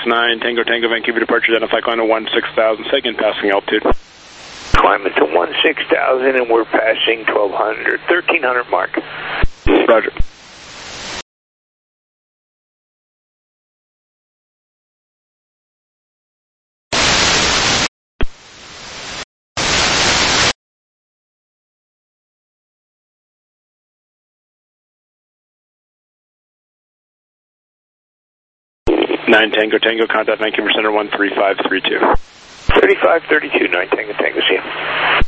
169, Tango Tango, Vancouver departure, identify climb to 16,000, second passing altitude. Climbing to 16,000 and we're passing 1,200, 1,300 mark. Roger. Nine Tango Tango, contact Vancouver Center 13532. 3532, 9 Tango Tango, see you.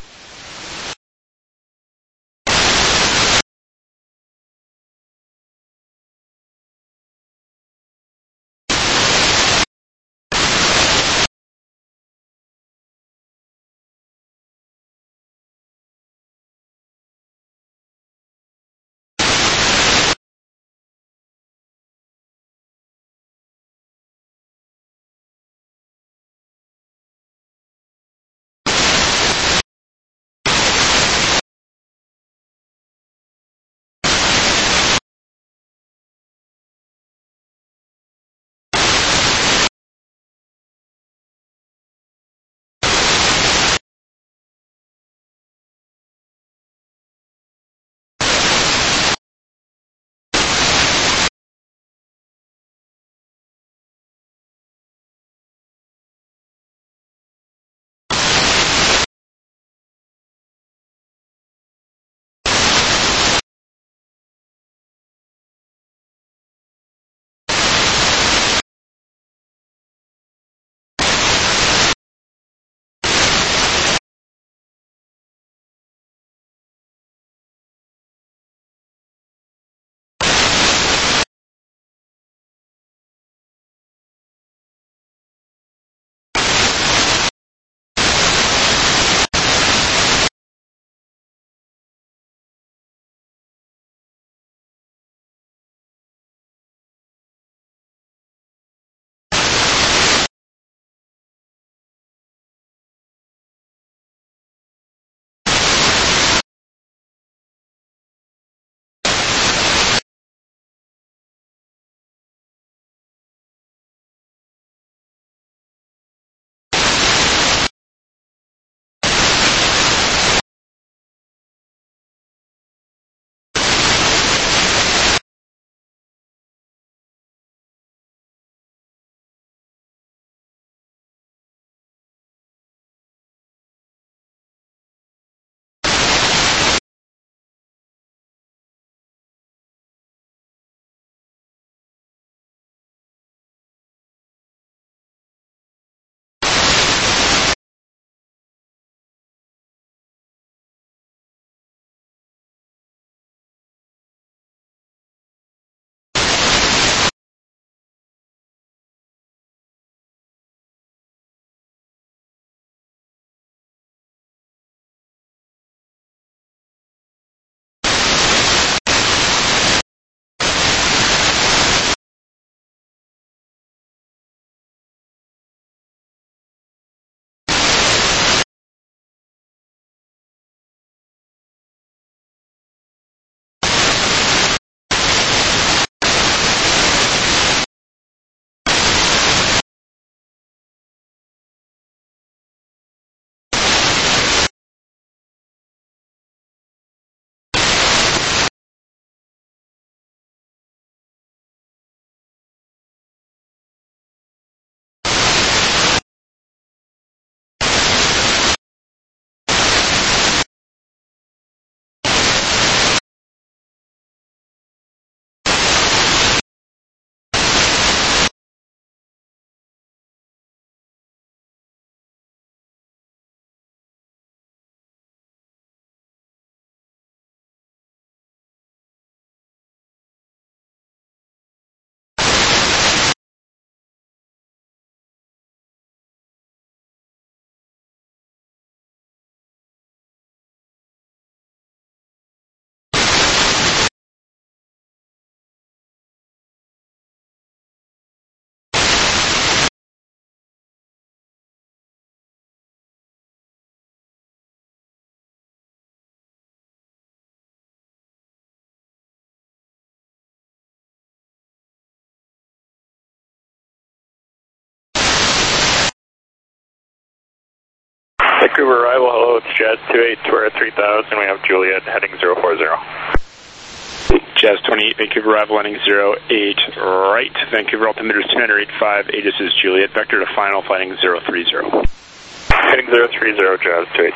Vancouver arrival, hello, it's Jazz 28, we're at 3000, we have Juliet heading 040. Jazz 28, Vancouver arrival landing 08 right, Vancouver altimeter is 285, Aegis is Juliet, vector to final, flighting 030. Heading 030, Jazz 28.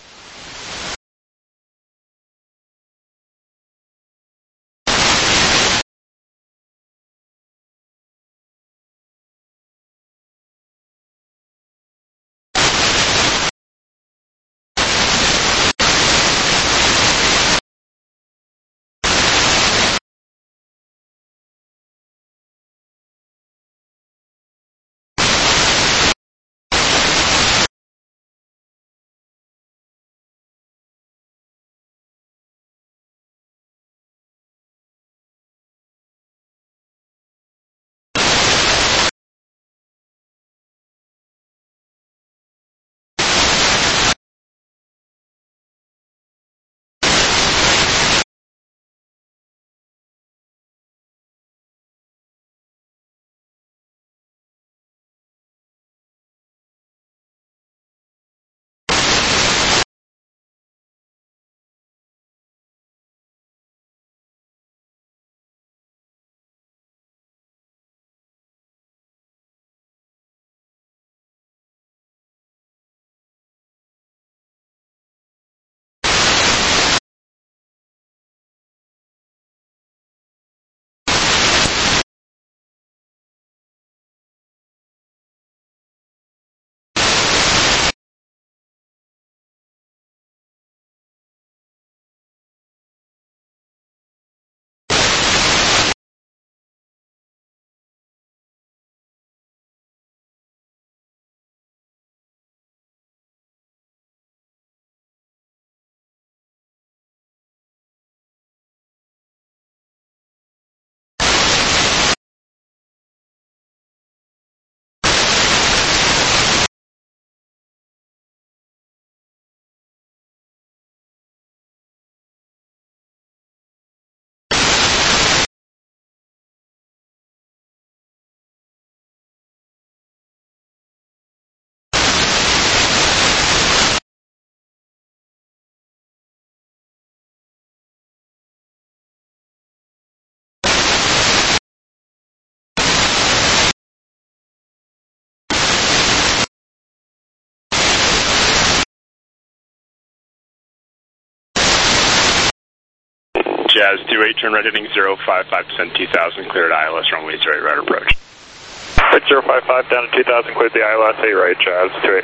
Jazz 28, turn right heading 055, 2000, cleared ILS, runway 08 right approach. Right 055 down to 2000, cleared the ILS, 8 right, Jazz 28.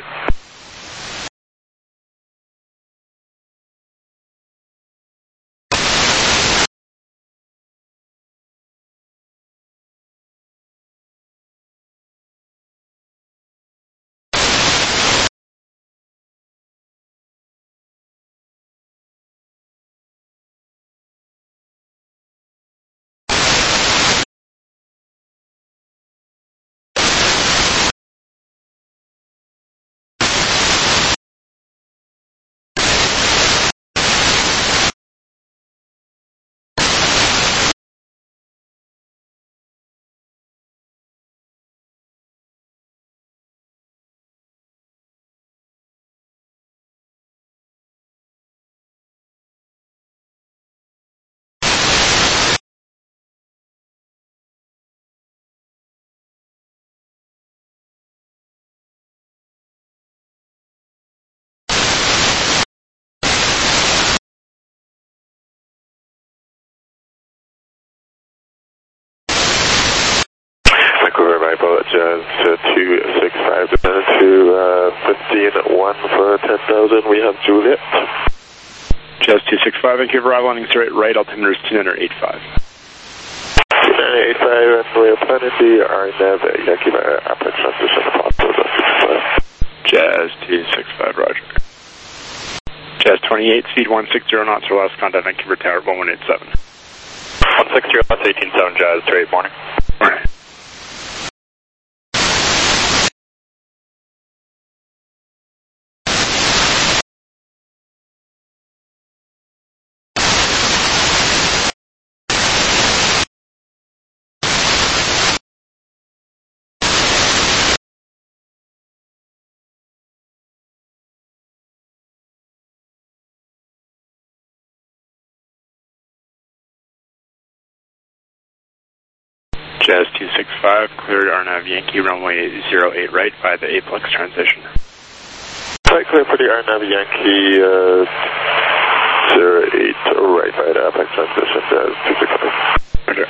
Vancouver arrival at Jazz 265 to 15-1 for 10,000, we have Juliet. Jazz 265, Vancouver arrival landing 08 right, altimeter is 2985. 2985, and we are planning the RNAV Yankee apex transition upon Jazz 265, roger. Jazz 28, speed 160 knots or less, contact Vancouver Tower 1187. 160 knots, 18.7, Jazz 28, morning. Alright. Jazz 265, cleared RNAV Yankee runway 08 right by the Aplex transition. Right, clear for the RNAV Yankee 08 right by the Aplex transition, Jazz 265. Roger.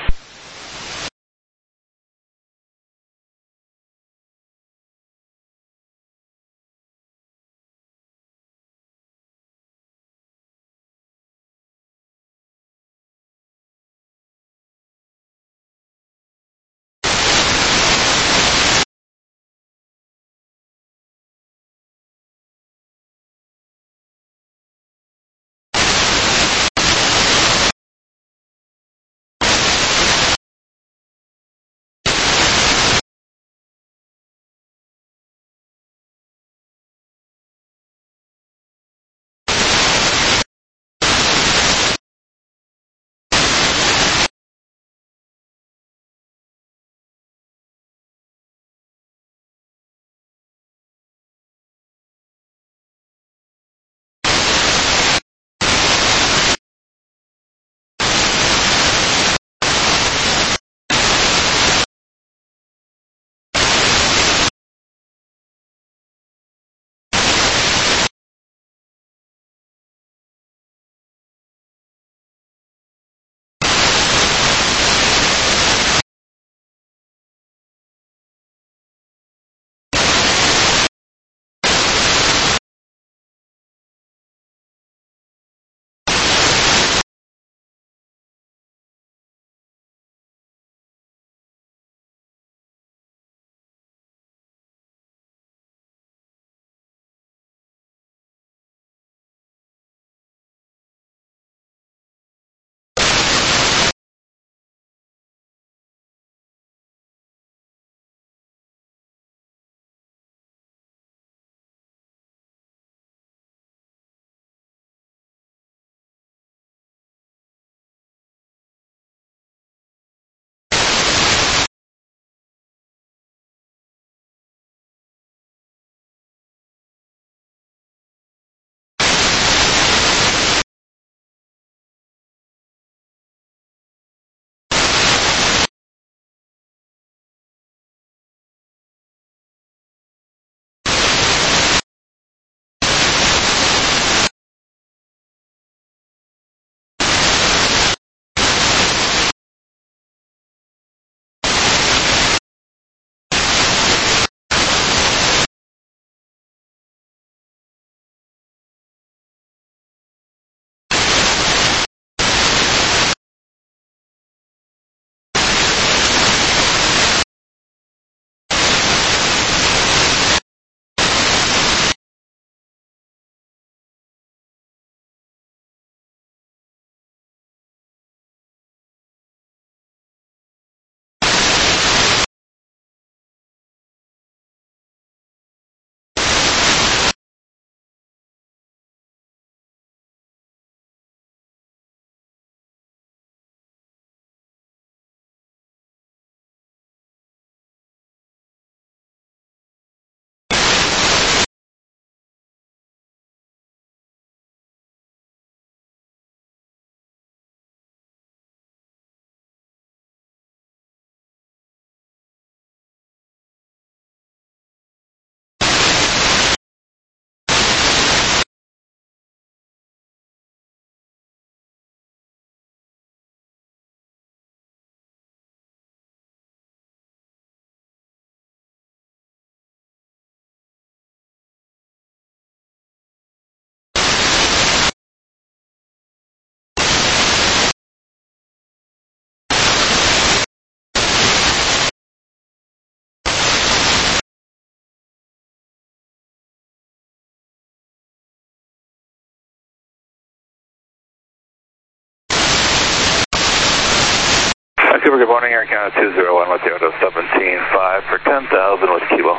Vancouver, good morning, Air Canada 201 with Toyota 17.5 for 10,000 with Kilo.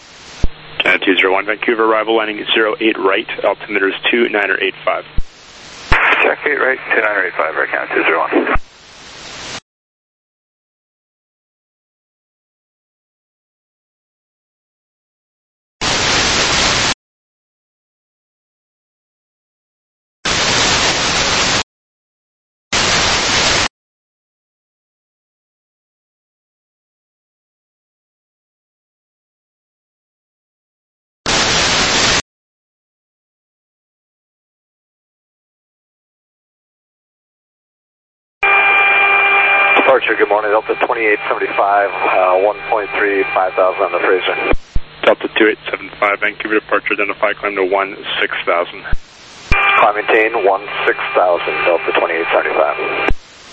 Canada 201, Vancouver, arrival landing 08 right, altimeter is 2985. Check 8 right, 2985, Air Canada 201. Departure, good morning, Delta 2875, 1.3, 5,000 on the Fraser. Delta 2875, Vancouver departure, identify, climb to 16,000. Climb maintain 16,000, Delta 2875.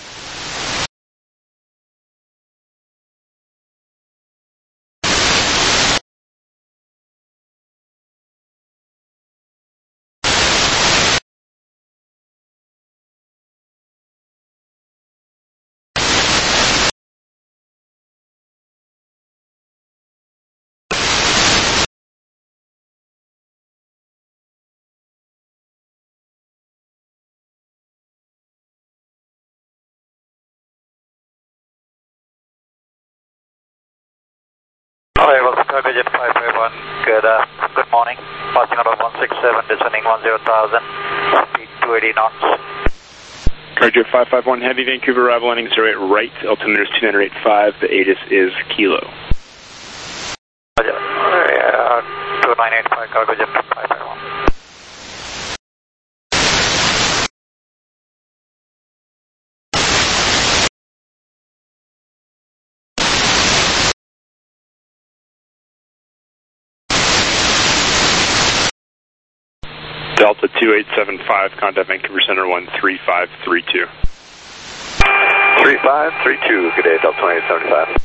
Alright, well, Chicago Jet 551, good morning. Passing out of 167, descending 10,000, speed 280 knots. Cargo 551 Heavy, Vancouver, arrival landing 08 right, altimeter is 2985, the ATIS is Kilo. 2985, Cargo Jet 551. Delta 2875, contact Vancouver Center 13532. 3532, good day, Delta 2875.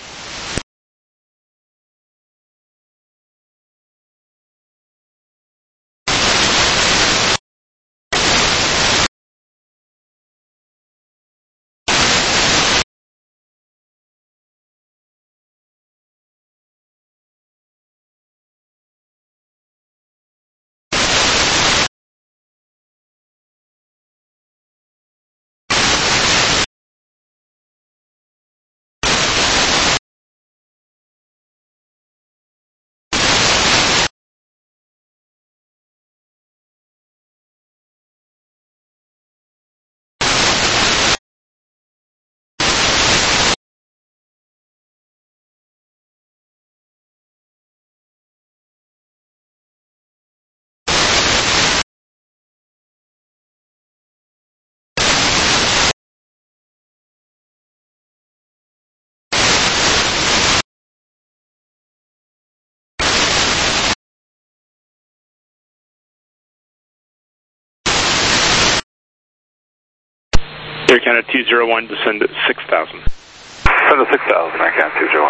Air Canada 201, descend at 6,000. Send to 6,000, Air Canada 201.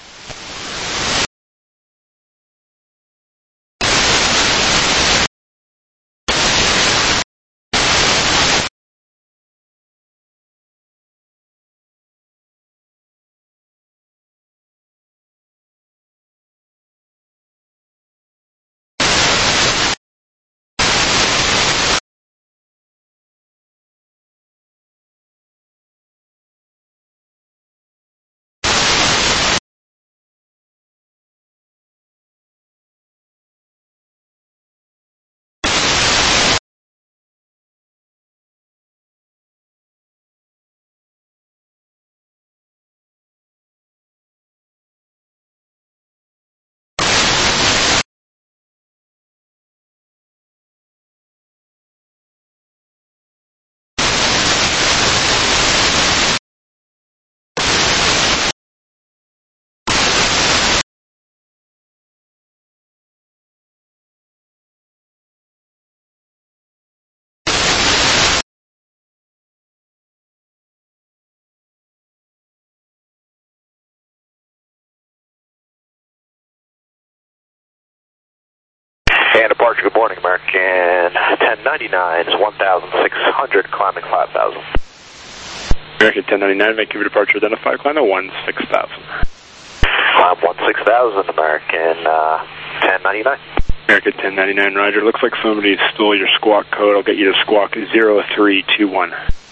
And departure, good morning, American 1099 is 1,600, climbing 5,000. American 1099, Vancouver departure, identify, climb to 16,000. Climb 16,000, American 1099. American 1099, Roger. Looks like somebody stole your squawk code. I'll get you to squawk 0321.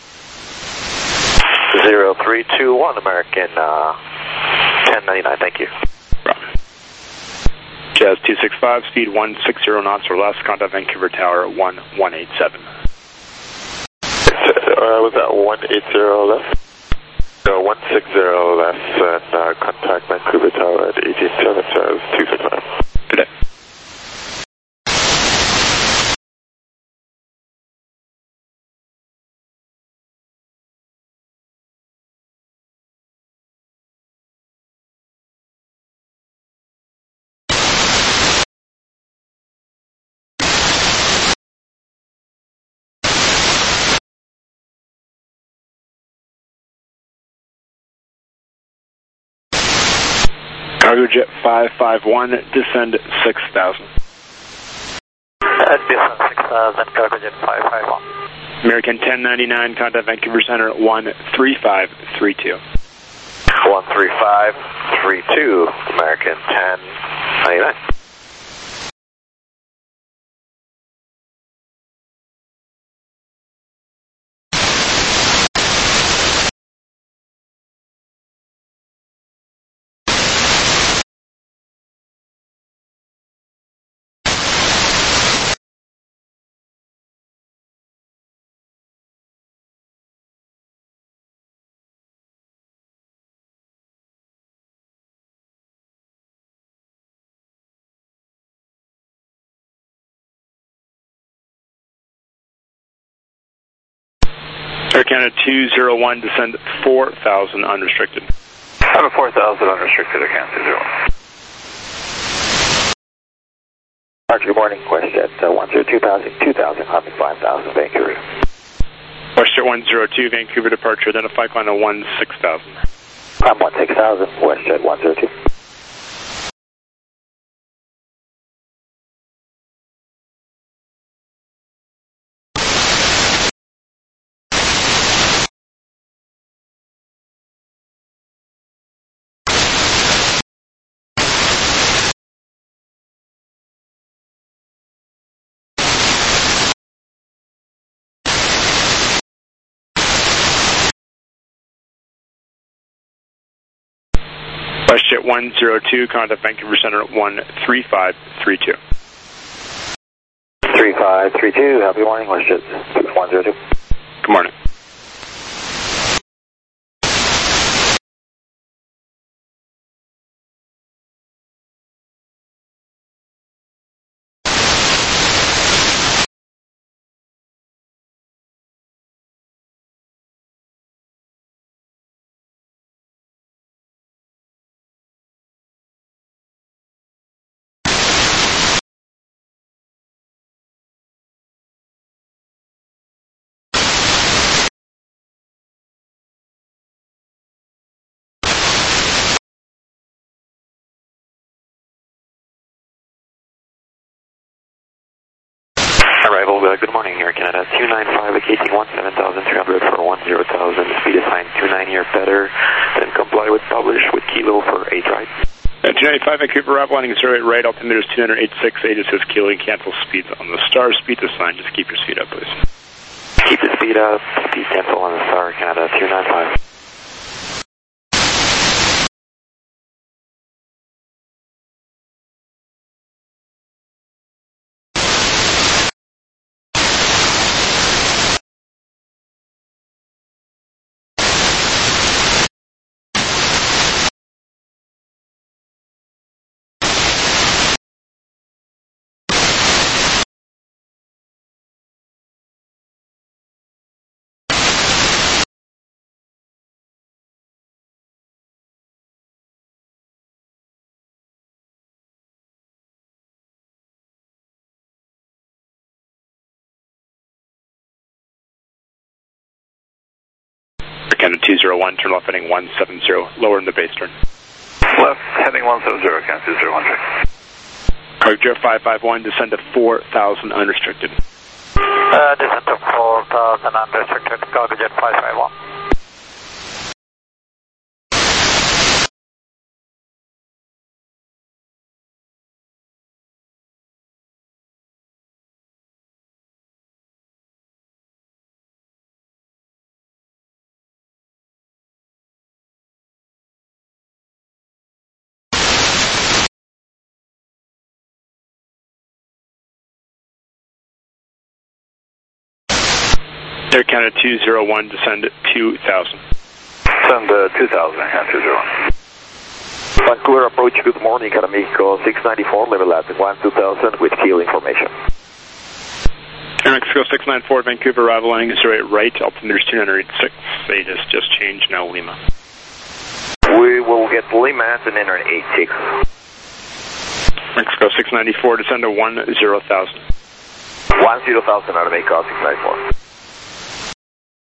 0321, American 1099, thank you. Jazz 265, speed 160 knots or less, contact Vancouver Tower 1187. Was that 180 left? No, 160 left, and contact Vancouver Tower at 187, Jazz 265. Good day. Jet 551, descend 6,000. Descend 6,000, Cargo Jet 551. American 1099, contact Vancouver Center at 13532. 13532, American 1099. Air Canada 201, descend 4,000 unrestricted. I'm at 4,000 unrestricted, Air Canada 201. Roger, good morning, WestJet 102,000, 2,000, climbing 5,000, Vancouver. WestJet 102, Vancouver departure, identify climb to 16,000. Climb 16,000, WestJet 102. WestJet 102, contact Vancouver Center at 13532. 3532, happy morning, WestJet 102. Good morning. Arrival, good morning, Air Canada 295 at KC 17,300 for 10,000, speed assigned 29 or better, then comply with publish with Kilo for 8 right. 295 Vancouver, arrival landing 08 right, altimeter is 286, Aegis says Kilo, and cancel speeds on the star, speed assigned, just keep your speed up, please. Keep the speed up, speed cancel on the star, Canada 295. Canada 201, turn left heading 170, lower in the base turn. Left heading 170, Canada 201. Cargo Jet 551, descend to 4,000 unrestricted. Descend to 4,000 unrestricted, Cargo Jet 551. Air Canada 201, descend 2,000. Send 2,000, Canada 201. Vancouver approach, good morning, Mexico 694, level at 12,000 with Kilo information. Air Mexico 694, Vancouver, arrival landing 08 right, altimeter is 286, Aegis just changed, now Lima. We will get Lima and then enter 86. Mexico 694, descend to 10,000. 10,000 out of Mexico 694.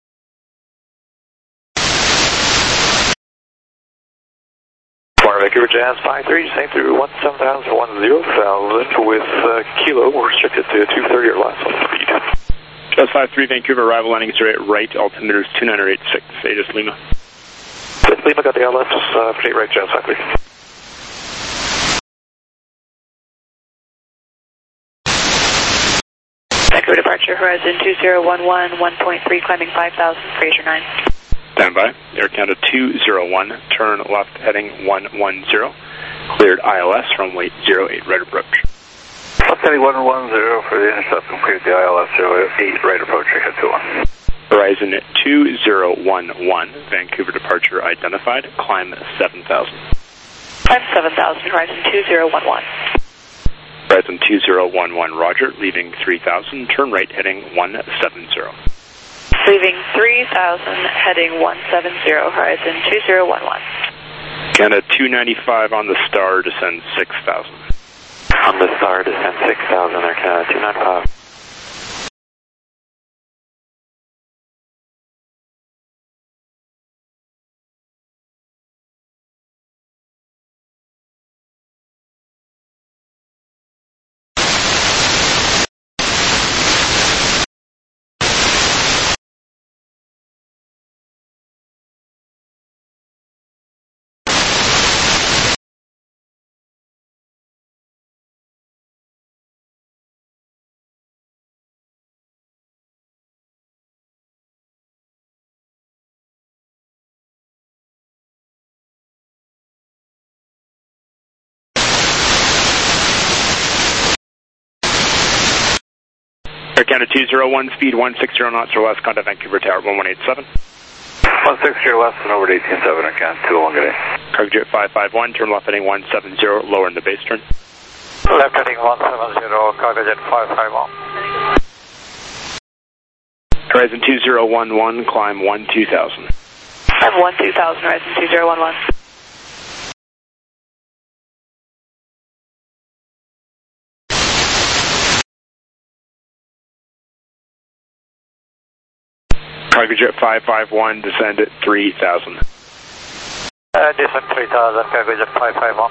Vancouver Jazz 53, same through 17,000 to 10,000 with Kilo, restricted to 230 or less on speed. Jazz 53, Vancouver, arrival landing is right, altimeter is 2986, ATIS Lima. ATIS Lima, got the LS, fleet right, Jazz 53. Vancouver departure, horizon 2011, 1.3, climbing 5,000, Fraser 9. Standby. Air Canada 201, turn left heading 110. Cleared ILS, runway 08, right approach. Left heading 110 for the intercept and cleared the ILS 08, right approach, head 21. Horizon 2011, Vancouver departure identified, climb 7,000. Climb 7,000, horizon 2011. Horizon 2011, roger, leaving 3,000, turn right heading 170. Leaving 3,000, heading 170, horizon 2011. Canada 295 on the star, descend 6,000. On the star, descend 6,000, Air Canada 295. Air Canada 201, speed 160 knots or less, contact Vancouver Tower 1187. 160 less and over to 18.7, Air Canada 201, good day. Cargo Jet 551, turn left heading 170, lower in the base turn. Left heading 170, Cargo Jet 551. Horizon 2011, climb 12,000. Climb 12,000, horizon 2011. Cargo Jet 551, descend at 3,000. Descend 3,000, Cargo Jet 551.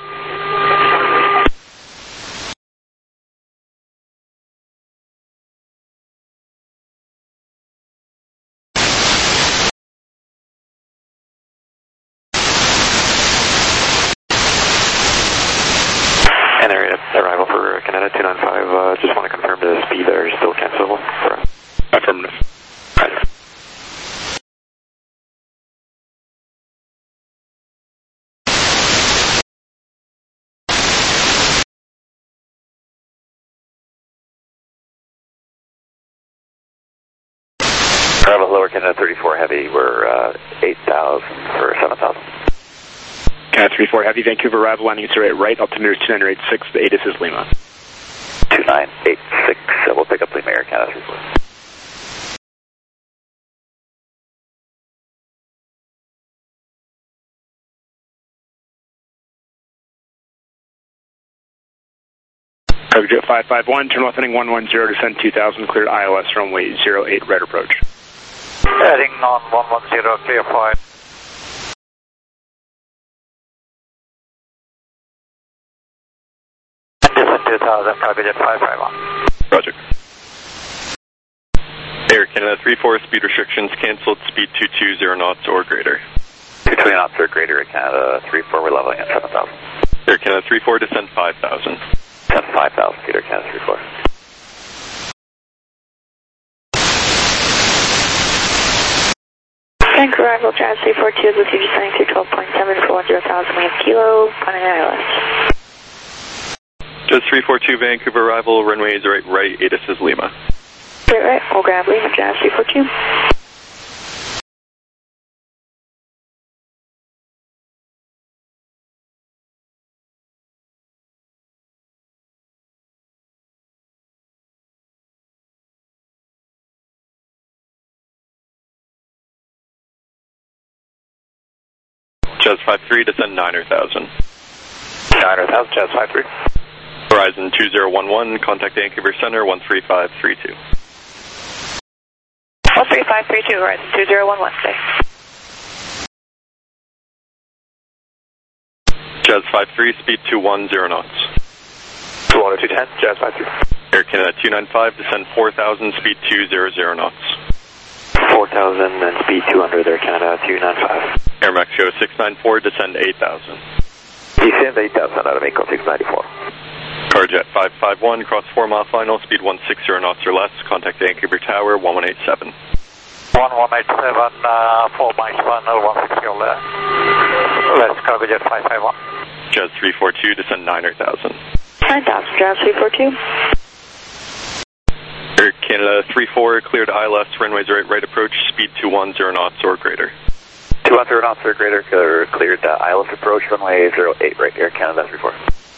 And arrival for Canada 295, just want to confirm the speed there is still cancelable. Affirmative. Right. Arrival lower Canada 34 heavy, we're 8,000 for 7,000. Canada 34 heavy, Vancouver arrival landing is right, altimeter is 2986, the ATIS is Lima. 2986, we'll pick up Lima Air Canada 34. Cargo Jet 551, turn left heading 110, descend 2,000, cleared ILS, runway 08, right approach. Heading on 110, clear 5. Descend 2,000, Cargo Jet 551. Roger. Air Canada 34, speed restrictions canceled, speed 220 knots or greater. 220 knots or greater at Canada 34, we're leveling at 7,000. Air Canada 34, descend 5,000. Descend 5,000 feet, Air Canada 34. Vancouver arrival, Jazz 342 is with you, descending through 12.7 for 10,000, we have Kilo, climbing ILS. Jazz 342, Vancouver arrival, runway is right, ATIS is Lima. Right, we'll grab Lima, Jazz 342. Jazz 53, descend 9,000. 9,000, Jazz 53. Horizon 2011, contact Vancouver Center 13532. 13532, Horizon 2011, stay. Jazz 53, speed 210 knots. 210, 210, Jazz 53. Air Canada 295, descend 4,000, speed 200 knots. 4,000 and speed 200, Air Canada 295. Air Mexico 694, descend 8,000. Descend 8,000 out of Mako 694. Carjet 551, cross 4 mile final, speed 160 knots or less, contact Vancouver Tower 1187. 1187, 4 miles final, 160 less, Cargojet 551. Jazz 342, descend 9,000. 9,000, Jazz 342. Air Canada 34, cleared ILS, runways right approach, speed 210 knots or greater. 210 knots or greater, cleared ILS approach, runway 08 right, Air Canada 34.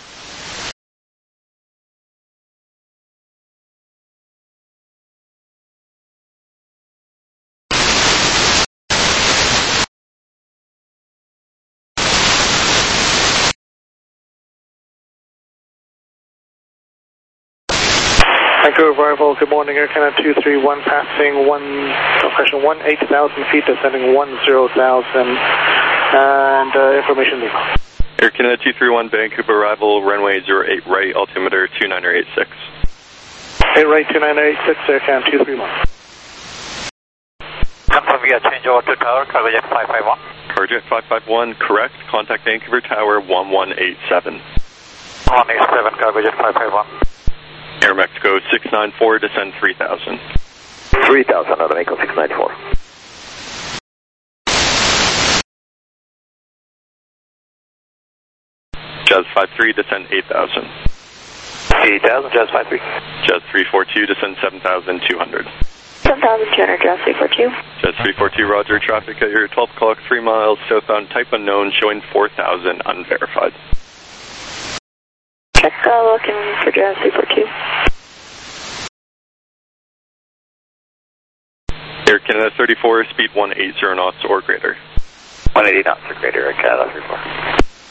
Vancouver arrival, good morning, Air Canada 231, passing 18,000 feet, descending 10,000, and information Lima. Air Canada 231, Vancouver arrival, runway 08 right, altimeter 2986. 8 right, 2986, Air Canada 231. Confirm via changeover to tower, Cargojet 551. Cargojet 551, correct, contact Vancouver Tower 1187. 187, Cargojet 551. Air Mexico 694, descend 3,000. 3,000 out of Mako 694. Jazz 53, descend 8,000. 8,000, Jazz 53. Jazz 342, descend 7,200. 7,200, Jazz 342. Jazz 342, roger, traffic at your 12 o'clock, 3 miles, southbound, type unknown, showing 4,000, unverified. Check, looking for Jazz 342. Air Canada 34, speed 180 knots or greater. 180 knots or greater, Air Canada 34.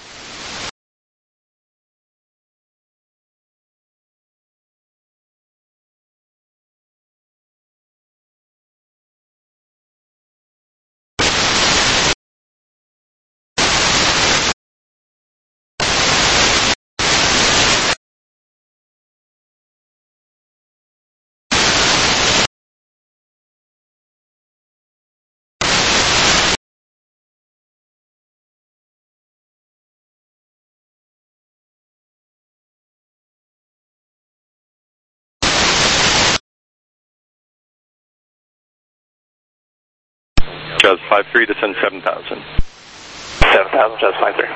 Jazz 53, descend 7,000. 7,000, Jazz 53.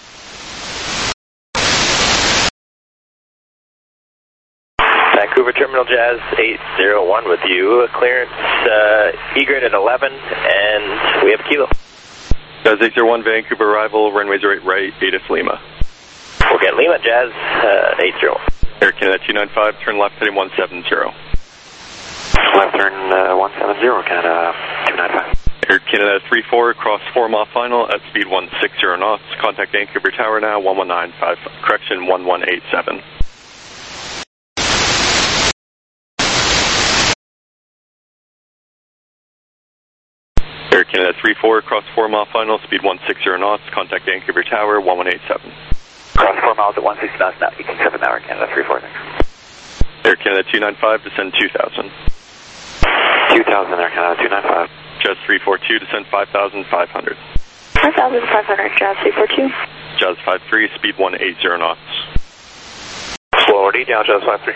Vancouver Terminal Jazz 801 with you. Clearance E-grade at 11, and we have a kilo. Jazz 801, Vancouver arrival, runways right, ATIS Lima. We'll get Lima, Jazz 801. Air Canada 295, turn left heading 170. Left turn 170, Canada 295. Air Canada 34, cross 4 mile final at speed 160 knots. Contact Vancouver Tower now, 1195, correction 1187. Air Canada 34, cross 4 mile final, speed 160 knots. Contact Vancouver Tower, 1187. Cross 4 miles at 160 knots now, 18.7 hour, Canada 34. Air Canada 295, descend 2,000. 2,000, Air Canada 295. Jazz 342, descend 5,500. 5,500, Jazz 342. Jazz 53, speed 180 knots. Slower down, Jazz 53.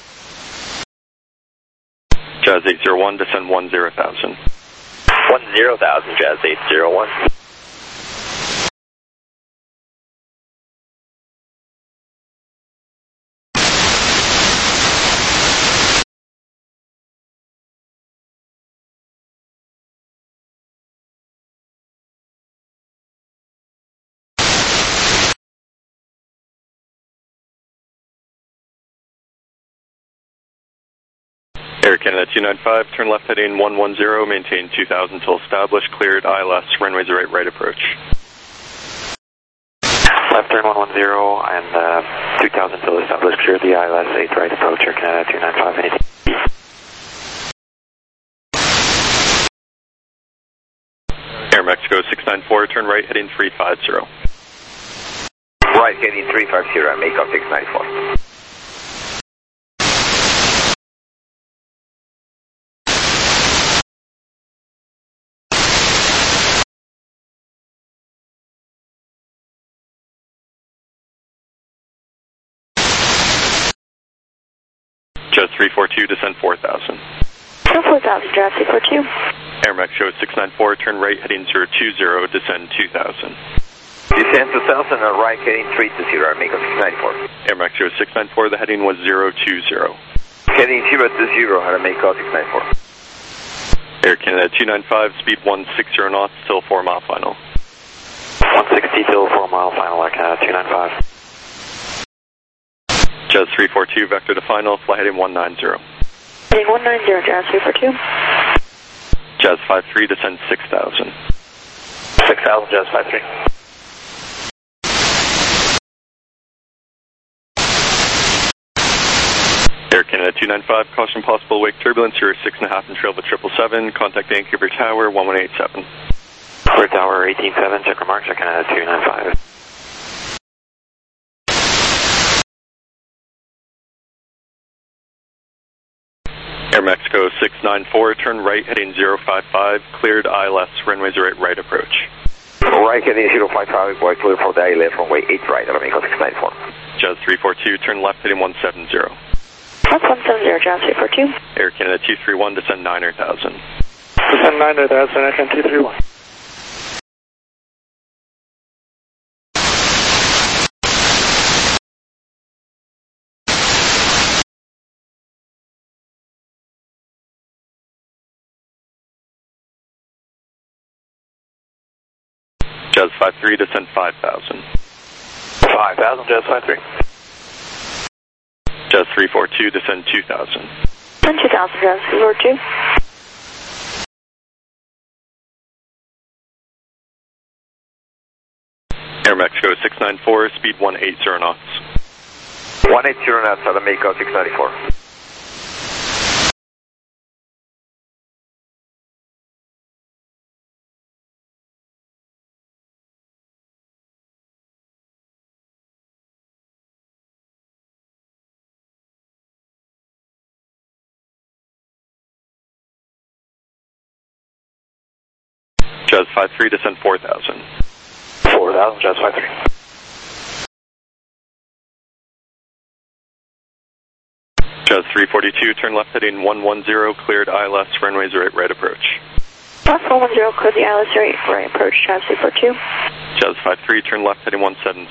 Jazz 801, descend 10,000. 10,000, Jazz 801. Air Canada 295, turn left heading 110, maintain 2,000 till established, cleared ILS, runways right approach. Left turn 110 and 2,000 till established, clear the ILS 8 right approach, Air Canada 295, anything. Air Mexico 694, turn right heading 350. right, heading 350, make up 694. Jazz 342, descend 4,000. 4,000, Jazz 342. Air Max shows 694, turn right heading 020, descend 2,000. Descend 2,000 and right heading 320, make up 694. Air Max shows 694, the heading was 020. Heading 020, how to make up 694. Air Canada 295, speed 160 knots, till 4 mile final. 160 till 4 mile final, Air Canada 295. Jazz 342, vector to final, fly heading 190. Heading 190, Jazz 342. Jazz 53, descend 6,000. 6,000, Jazz 53. Air Canada 295, caution possible wake turbulence, you're 6.5 and trail with 777, contact Vancouver Tower 1187. Clear Tower 187, check remarks, Air Canada 295. Air Mexico 694, turn right heading 055, cleared ILS, runway right approach. Right heading 055, boy, clear for the ILS, runway 8 right, that'll make up 694. Jazz 342, turn left heading 170. That's 170, Jazz 342. Air Canada 231, descend 9,000. Descend 9,000, Air Canada 231. Jazz 53, descend 5,000. 5,000, Jazz 53. Jazz 342, descend 2,000. Descend 2,000, Jazz 342. Air Mexico 694, speed 180 knots. 180 knots, that'll make up 694. Jazz 53, descend 4,000. 4,000, Jazz 53. Jazz 342, turn left heading 110, cleared ILS, runway right approach. That's 110, clear the ILS right approach, Jazz 342. Jazz 53, turn left heading 170.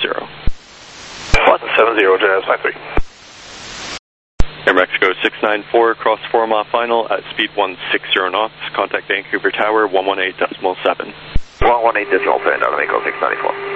170, Jazz 53. Air Mexico 694, cross 4 mile final at speed 160 knots, contact Vancouver Tower 118.7. 118.7, that'll make up 694.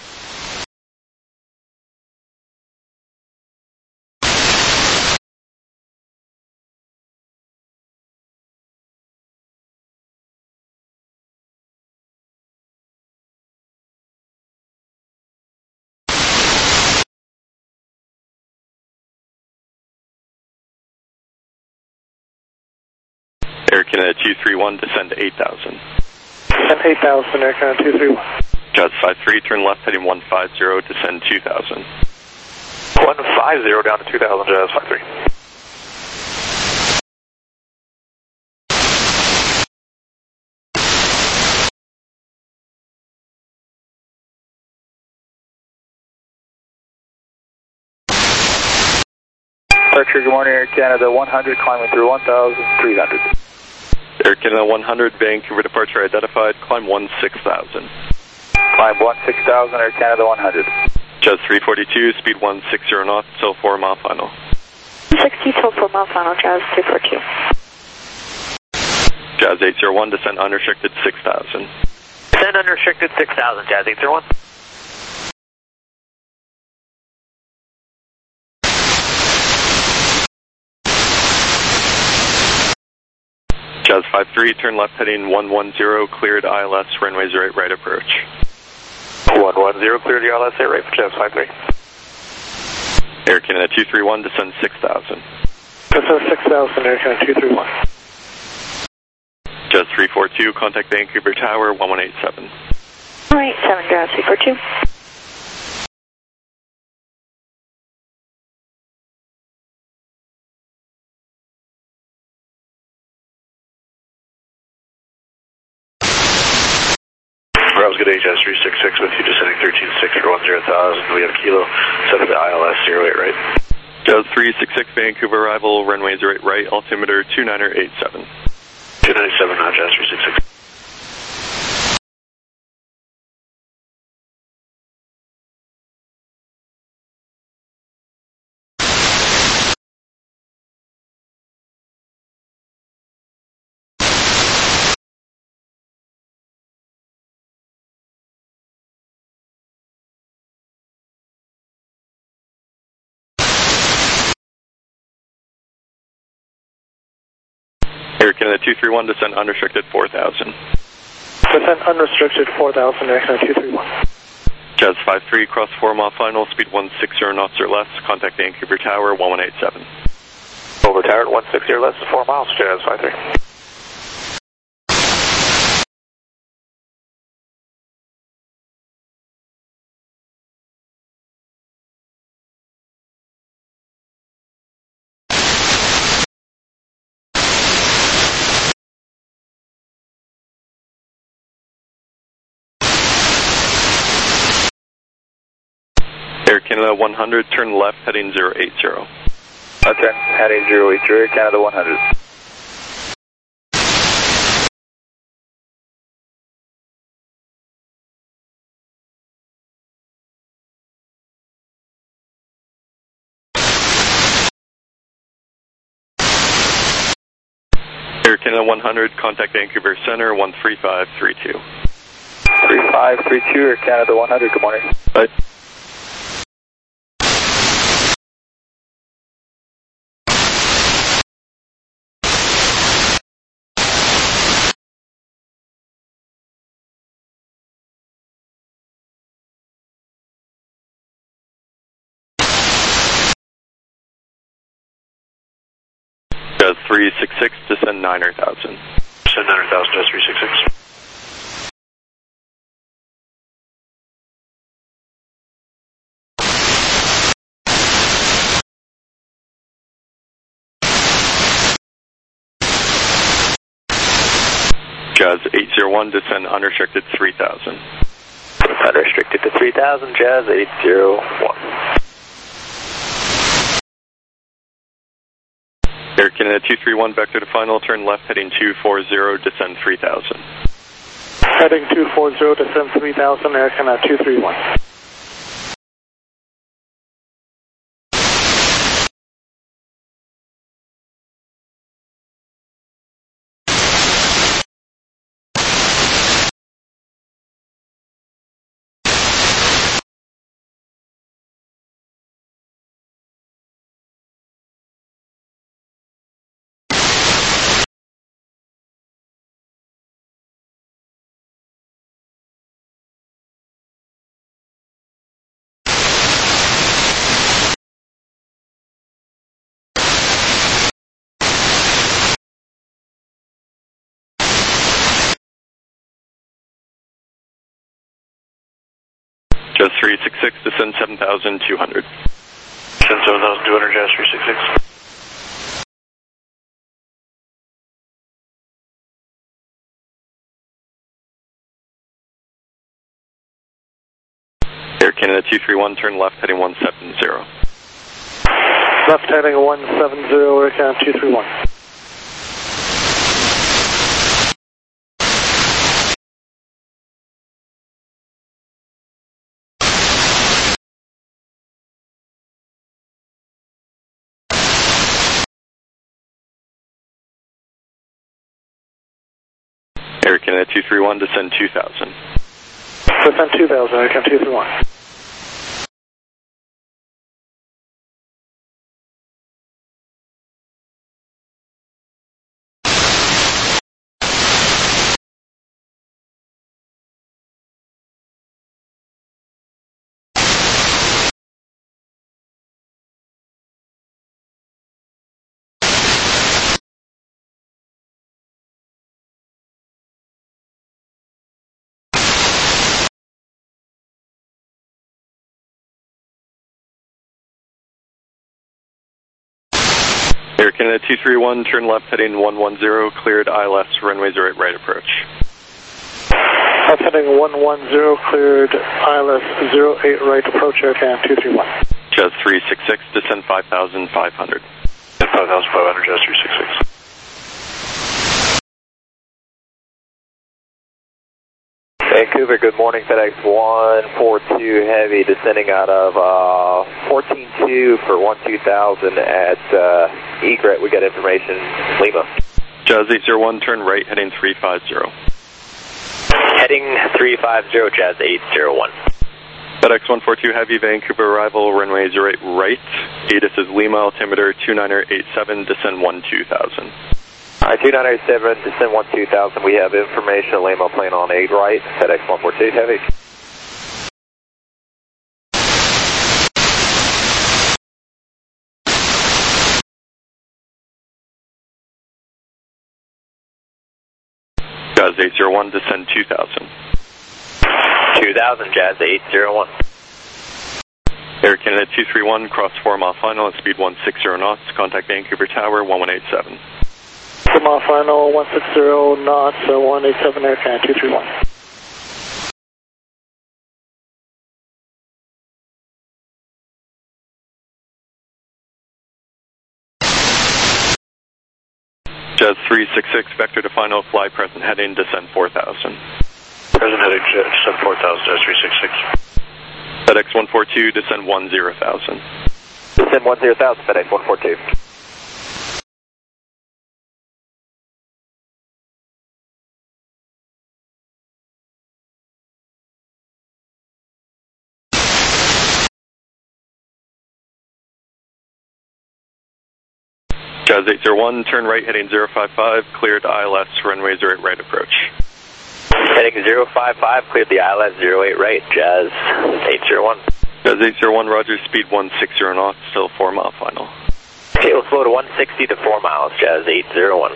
Air Canada 231, descend 8,000. Descend 8,000, Air Canada 231. Jazz 53, turn left heading 150, descend 2,000. 150 down to 2,000, Jazz 53. Departure, good morning, Air Canada 100, climbing through 1,300. Air Canada 100, Vancouver departure identified, climb 16,000. Climb 16,000, Air Canada 100. Jazz 342, speed 160 knots, till 4 mile final. 60 till 4 mile final, Jazz 342. Jazz 801, descend unrestricted 6,000. Descend unrestricted 6,000, Jazz 801. Jazz 53, turn left heading 110, cleared ILS, runway right approach. 110, cleared the ILS right for Jazz 53. Air Canada 231, descend 6,000. Descend 6,000, Air Canada 231. Jazz 342, contact Vancouver Tower 1187. 187, Jazz 342. Browse, good day, Jazz 366 with you, descending 13.6 for 10,000. We have Kilo, set up the ILS 08, right? Jazz 366, Vancouver arrival, runway 08 right, altimeter 2987. 297 now, Jazz 366. Air Canada 231, descend unrestricted 4,000. Descend unrestricted 4,000, Air Canada 231. Jazz 53, cross 4-mile final, speed 160 knots or less, contact Vancouver Tower 1187. Over tower at 160 or less, 4 miles, Jazz 53. Air Canada 100, turn left, heading 080. Okay, heading 080, Air Canada 100. Air Canada 100, contact Vancouver Center 13532. 3532, Air Canada 100, good morning. Bye. Jazz 366, descend 9,000. Descend 9,000, Jazz 366. Jazz 801, descend unrestricted 3,000. Unrestricted to 3,000, Jazz 801. Air Canada 231, vector to final, turn left, heading 240, descend 3,000. Heading 240, descend 3,000, Air Canada 231. Jazz 366, descend 7,200. Descend 7,200, Jazz 366. Air Canada 231, turn left, heading 170. Left heading 170, Air Canada 231. Air Canada 231, descend 2,000. Descend 2,000, Air Canada 231. Air Canada 231, turn left, heading 110, cleared ILS, runway 08 right approach. That's heading 110, cleared ILS 08 right, approach AirCam 231. Jazz 366, descend 5,500. 5,500, Jazz 366. Vancouver, good morning, FedEx 142 Heavy, descending out of 14-2 for 12,000 at Egret. We got information, Lima. Jazz 801, turn right, heading 350. Heading 350, Jazz 801. FedEx 142 Heavy, Vancouver arrival, runway 08 right. ATIS is Lima, altimeter 2987, descend 12,000. Alright, 2987, descend 12,000. We have information, Lima plane on 8 right, FedEx 142 Heavy. Jazz 801, descend 2,000. 2,000, Jazz 801. Air Canada 231, cross 4 mile final at speed 160 knots, contact Vancouver Tower 1187. 4 mile final, 160 knots, 187 Air Canada 231. Jazz 366, vector to final, fly present heading, descend 4,000. Present heading, descend 4,000, Jazz 366. FedEx 142, descend 10,000. Descend 10,000, FedEx 142. Jazz 801, turn right heading 055, cleared ILS, runway 08 right approach. Heading 055, cleared the ILS 08 right, Jazz 801. Jazz 801, roger, speed 160 knots, still 4 mile final. Okay, we'll slow to 160 to 4 miles, Jazz 801.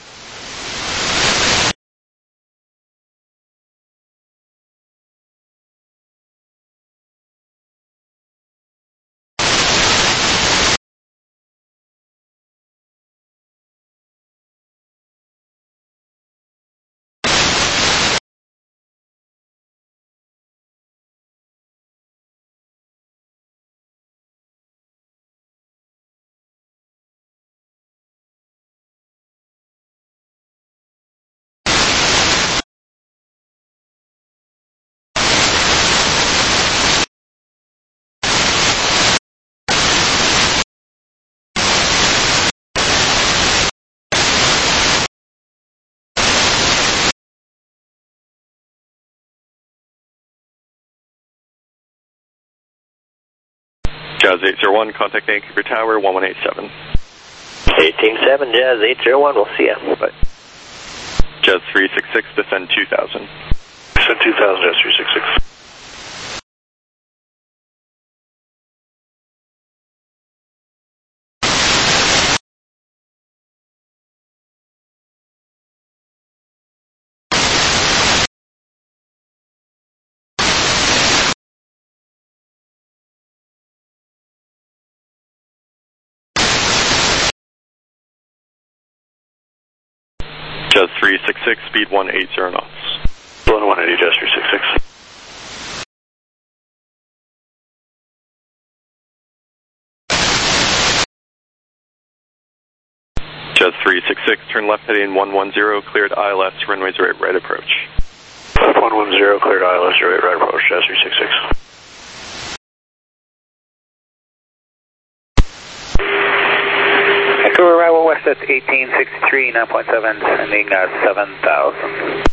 Jazz 801, contact Vancouver Tower 1187. 187, Jazz 801, we'll see ya. Bye. Jazz 366, descend 2,000. Descend 2,000, Jazz 366. Jazz 366, speed 180 knots. 180, Jazz 366. Jazz 366, turn left heading 110, cleared ILS, runway 08 right approach. 110, cleared ILS 08 right approach, Jazz 366. Vancouver arrival west at 1863, 9.7, sending 7,000.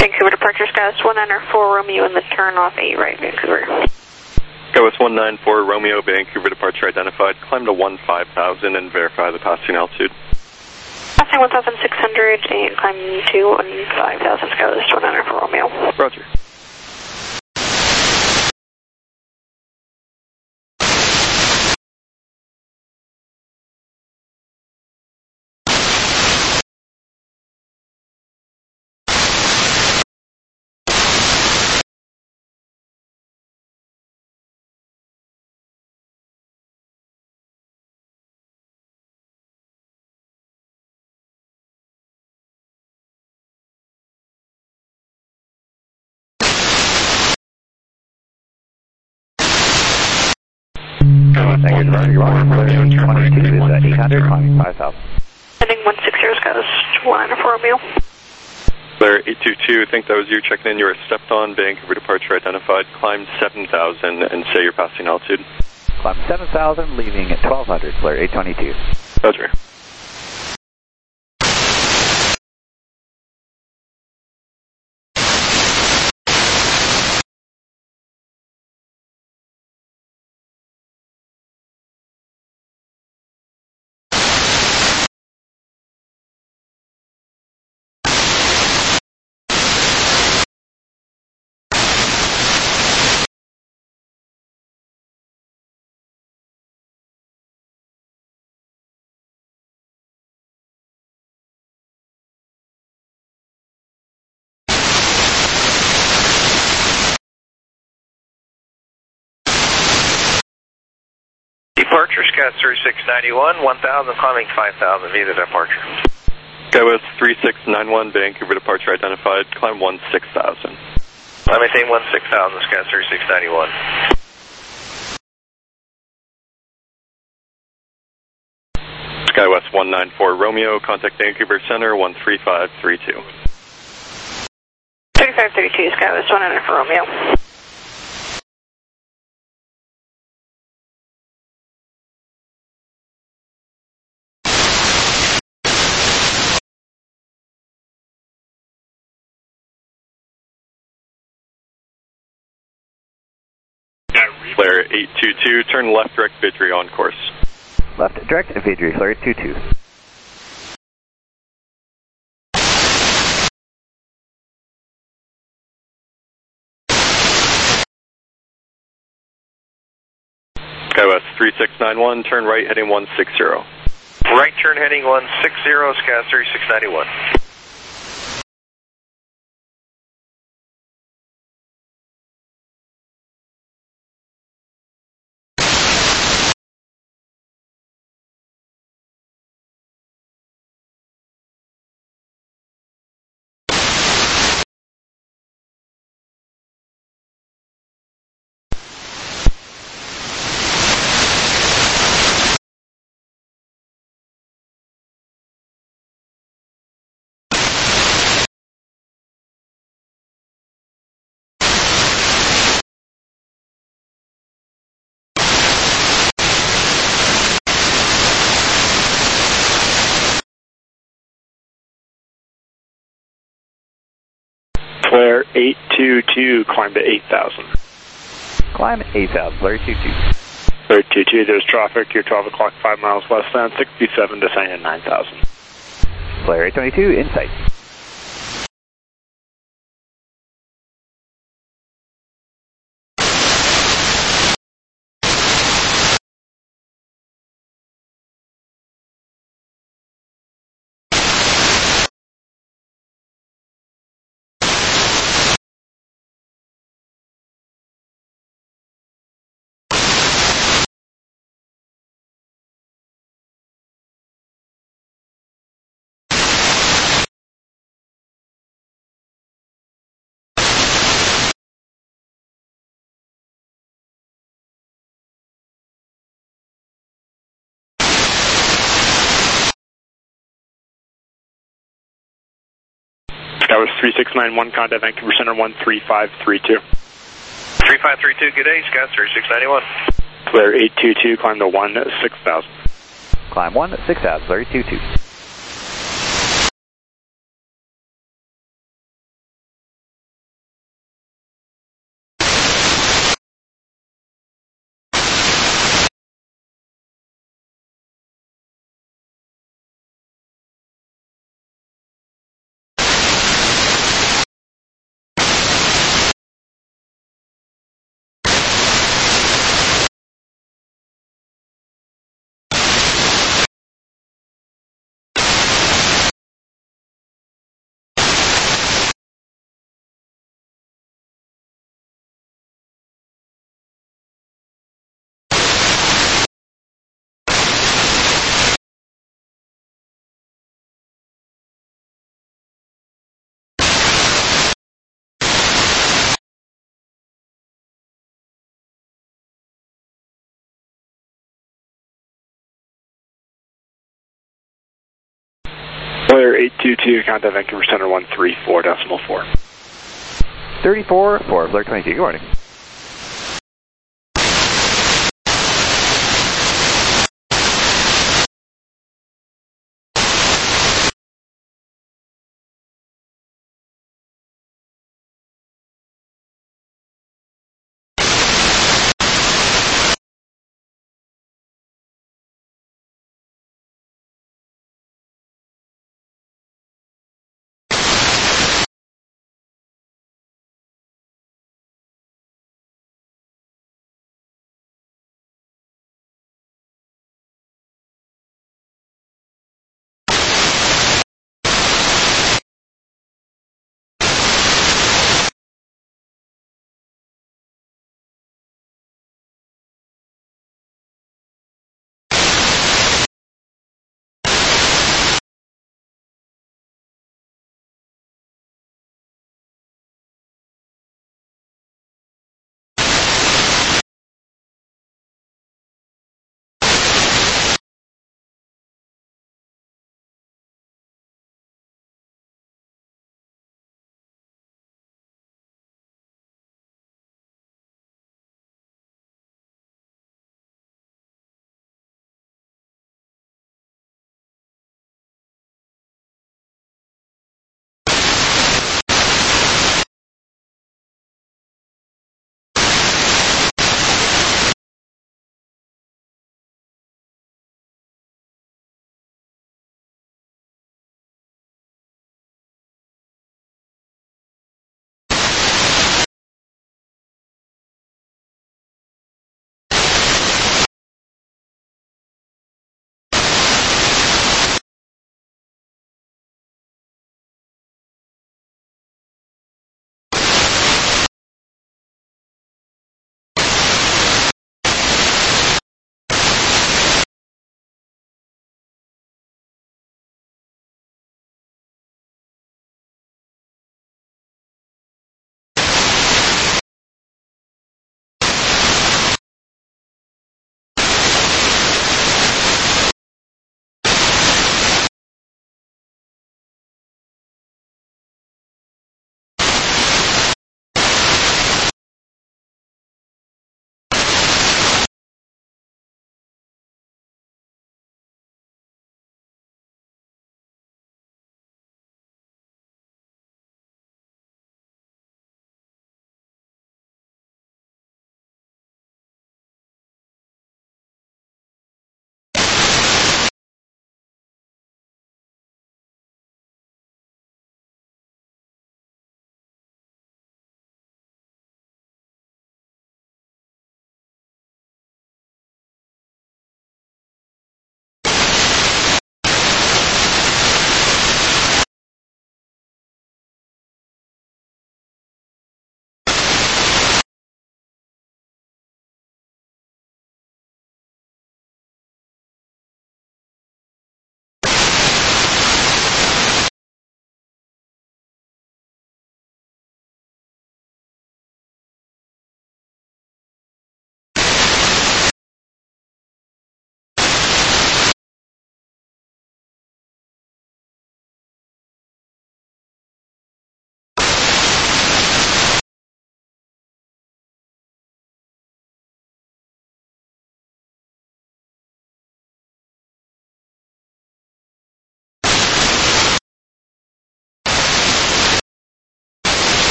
Vancouver departure, Skywest 194 Romeo in the turn off 8 right, Vancouver. Skywest 194 Romeo, Vancouver departure identified. Climb to 15,000 and verify the passing altitude. Passing 1,600 and climb to 15,000, Skywest 194 Romeo. Roger. Thank you, Roger. You're on. 22 is 800, climbing 5,000. Heading 160, Skywest 194 Romeo. Blair 822, I think that was you checking in. You were stepped on, Vancouver departure identified. Climb 7,000 and say your passing altitude. Climb 7,000, leaving at 1,200, Blair 822. Roger. Departure, Sky 3691, 1,000, climbing 5,000, via departure. Skywest 3691, Vancouver departure identified. Climb 16,000. I maintain 16,000, Sky 3691. Skywest 194 Romeo, contact Vancouver Center 13532. 3532, Skywest 194 Romeo. Blair 822, turn left direct Vidri on course. Left direct Vidri, Blair 22. Skywest 3691, turn right heading 160. Right turn heading 160, Sky 3691. Blair 822, climb to 8,000. Climb 8,000, Blair 22. Blair 22, there's traffic. You're 12 o'clock, 5 miles less than 67, descending at 9,000. Blair 822, insight. Skywest 3691, contact Vancouver Center 13532. 3532, good day, Sky 3691. Blair 822, climb to 16,000. Climb 16,000, Blair 22. Clear 822, contact Vancouver Center 134.4. 34 for Flight 22. Good morning.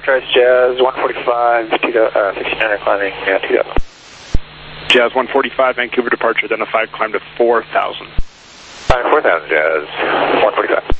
Charge Jazz 145, 1600 climbing 2000. Jazz 145, Vancouver departure, identified, climb to 4,000. 4,000 Jazz 145.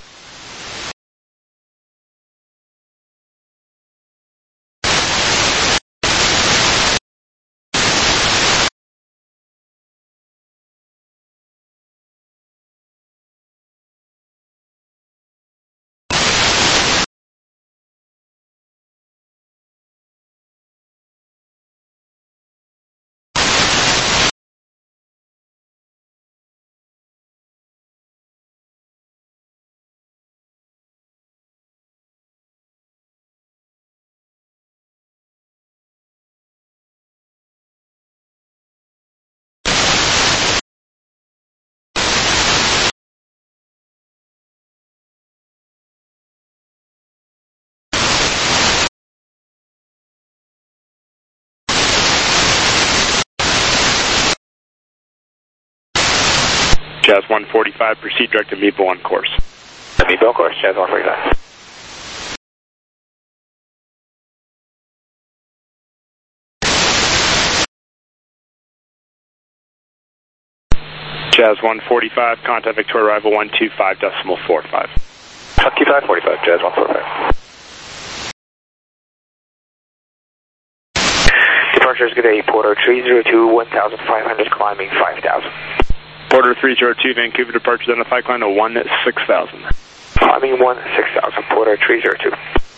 Jazz 145, proceed direct to Meadville on course. Meadville course, Jazz 145. Jazz 145, contact Victoria arrival 125.45. 2545, Jazz 145. Departure is good day, Porter 302, 1,500, climbing 5,000. Porter 302, Vancouver departure, identified, climb to 16,000. Climbing 16,000, Porter 302.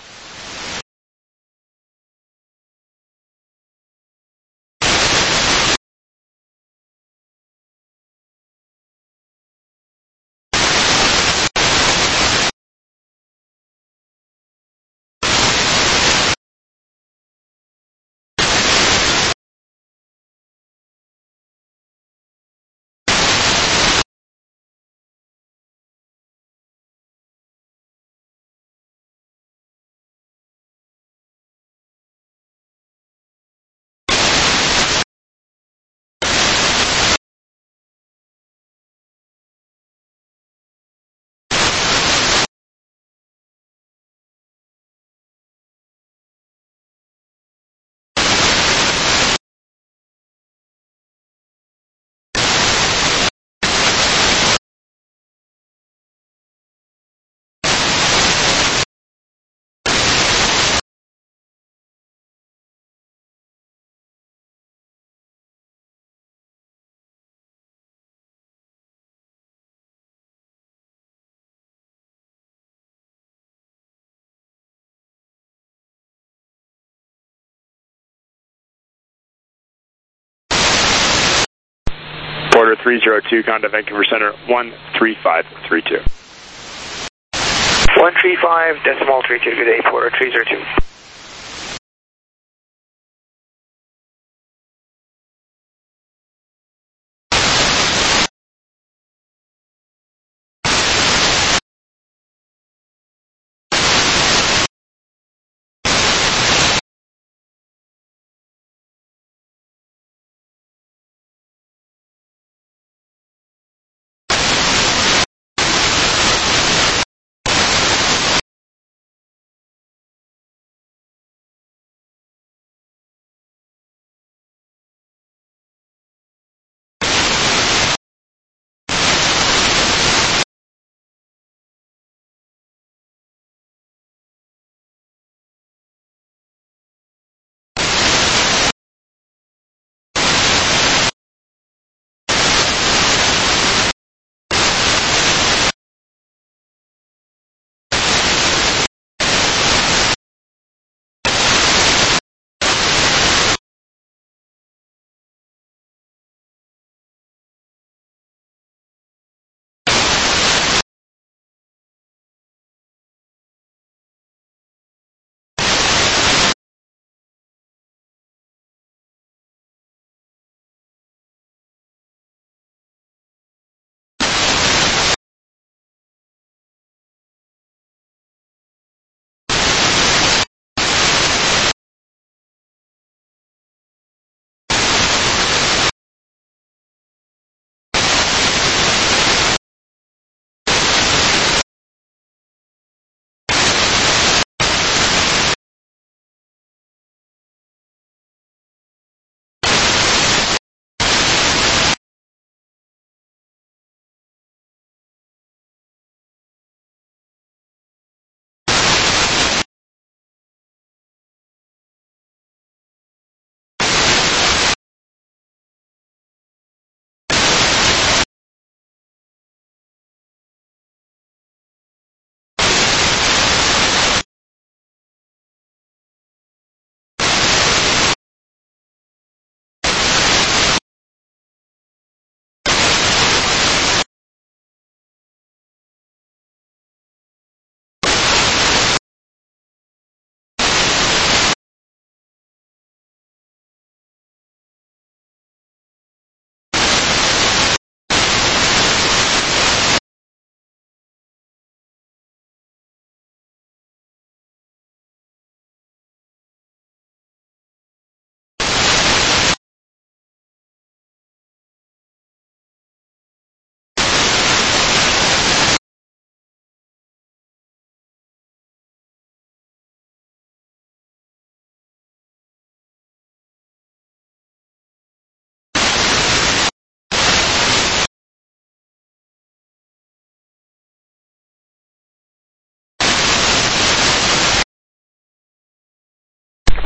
Porter 302, contact Vancouver Center 13532. 135.32, good day, Porter 302.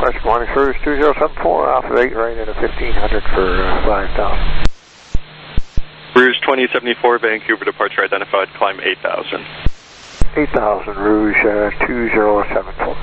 Northwest, good morning, Cruise 2074, Alpha 8 right at a 1500 for 5,000. Rouge 2074, Vancouver departure identified, climb 8,000. 8,000, Rouge 2074.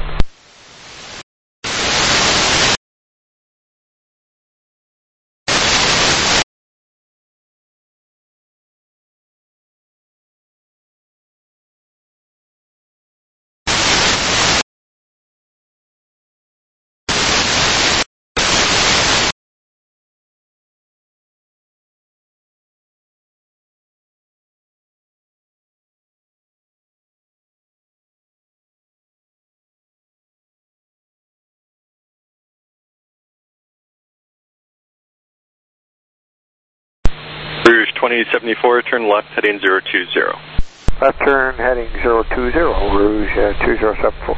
Rouge 2074, turn left heading 020. Left turn heading 020, Rouge 2074.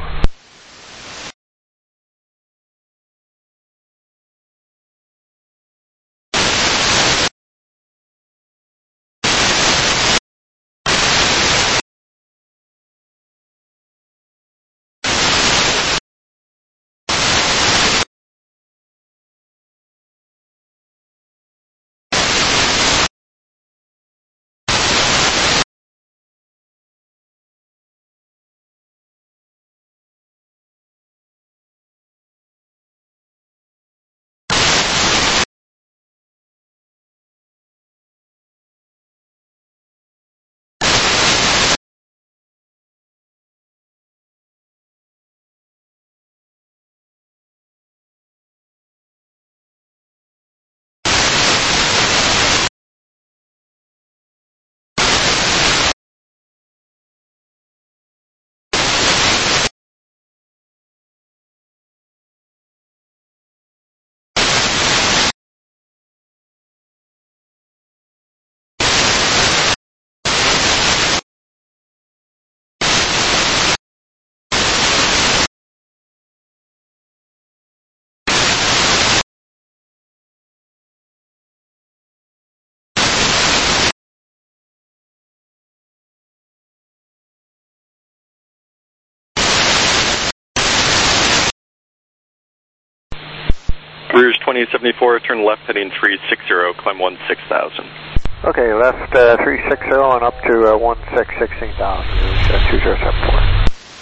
Rouge 2074, turn left heading 360, climb 16,000. Okay, left 360 and up to 16,000, Rouge 2074.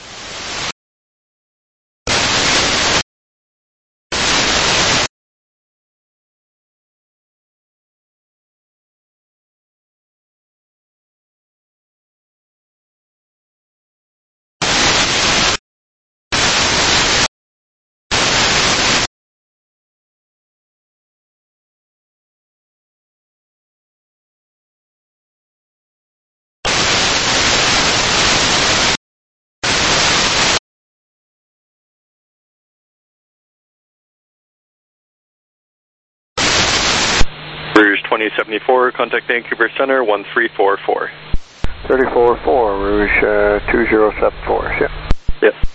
Rouge 2074, contact Vancouver Center 1344. 34-4, Rouge 2074, yep. Yep.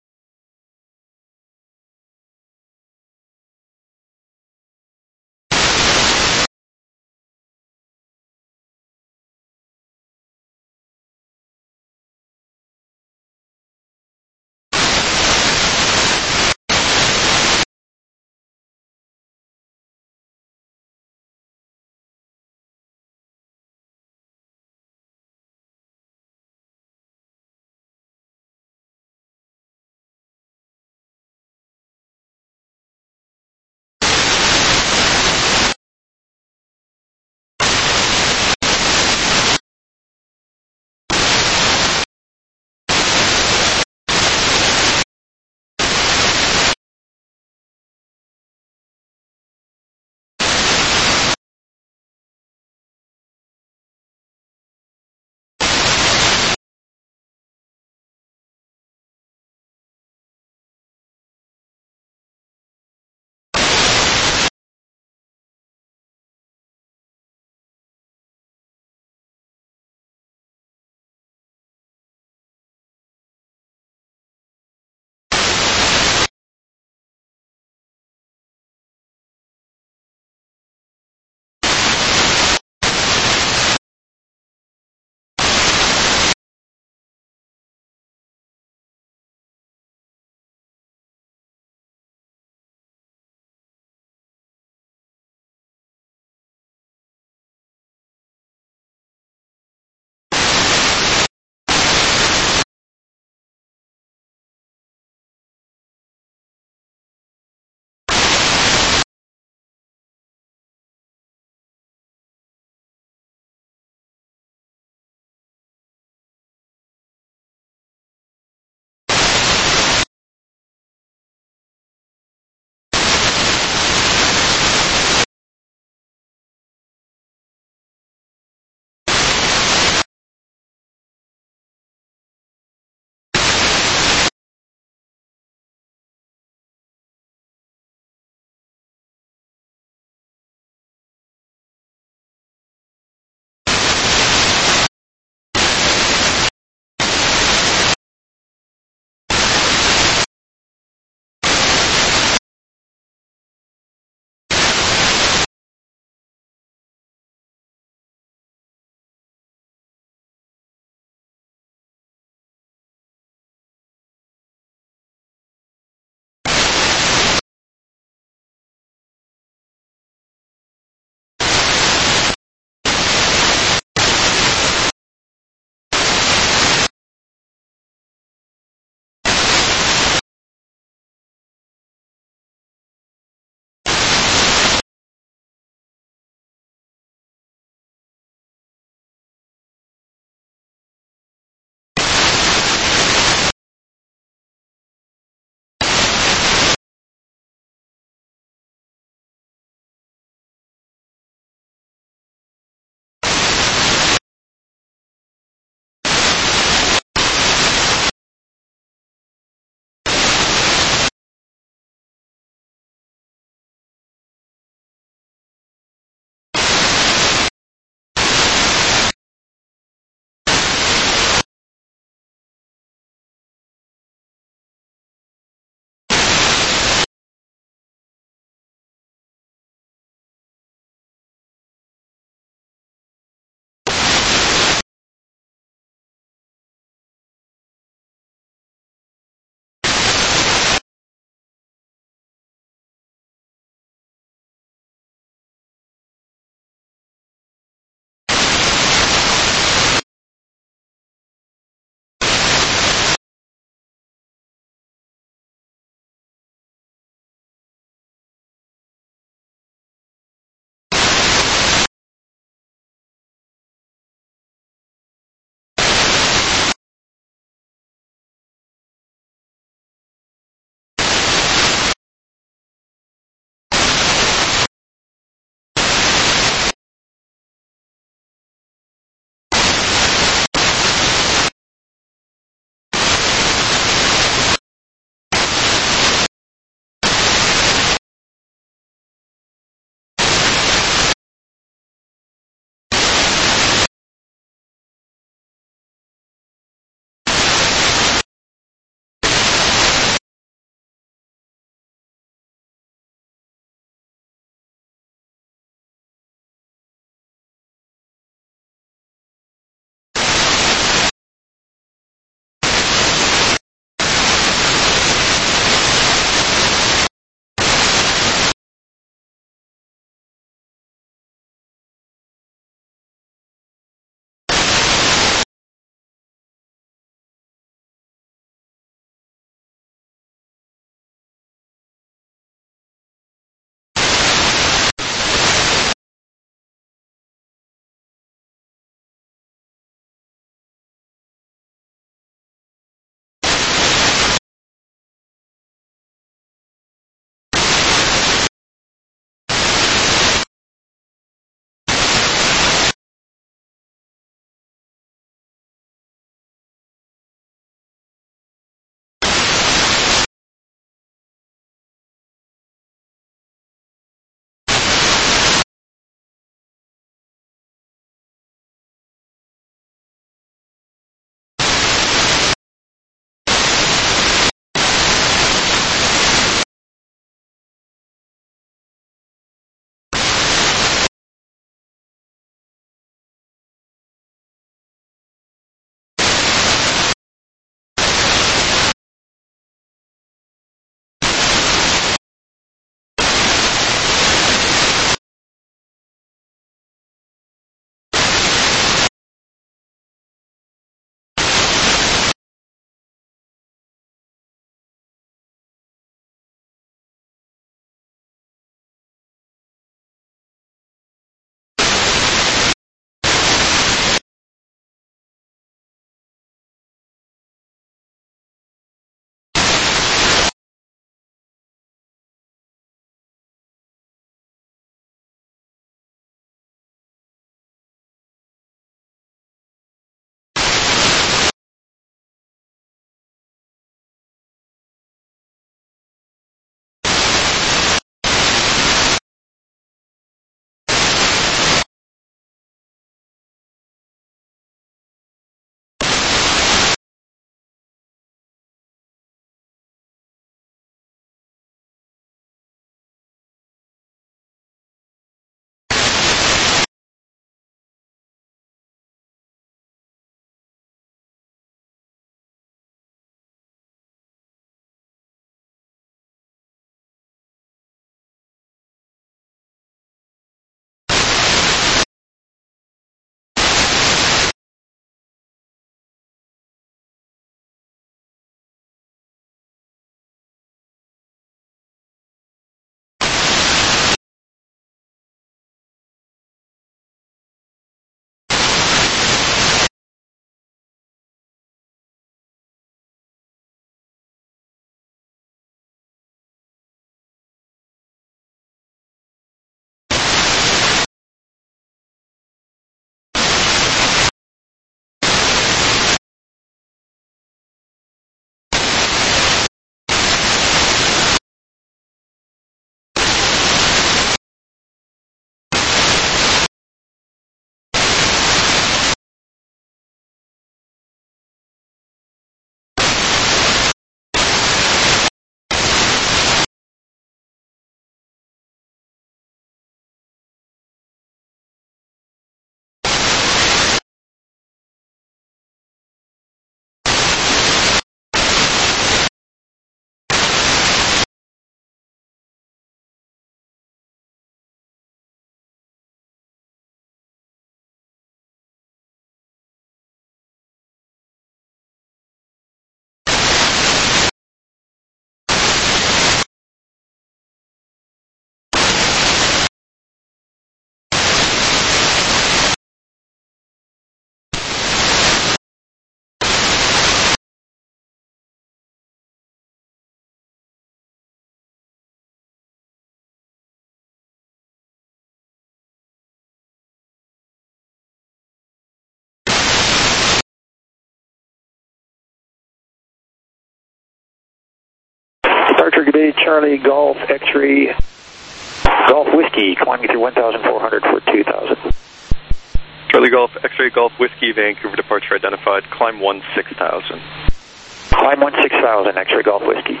Departure, good day, Charlie Golf X-Ray Golf Whiskey, climbing through 1,400 for 2,000. Charlie Golf, X-Ray Golf Whiskey, Vancouver departure identified, climb 16,000. Climb 16,000, X-Ray Golf Whiskey.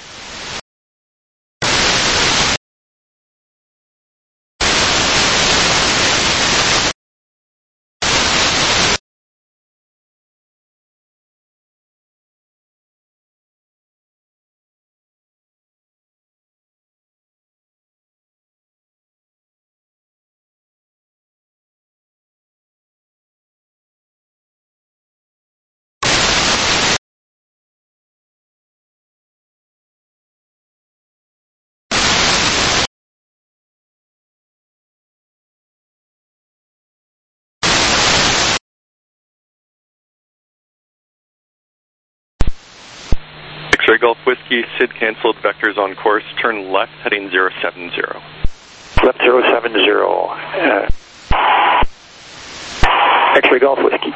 X-Ray Golf Whiskey, SID canceled, vectors on course, turn left heading 070. Left 070. X-Ray Golf Whiskey.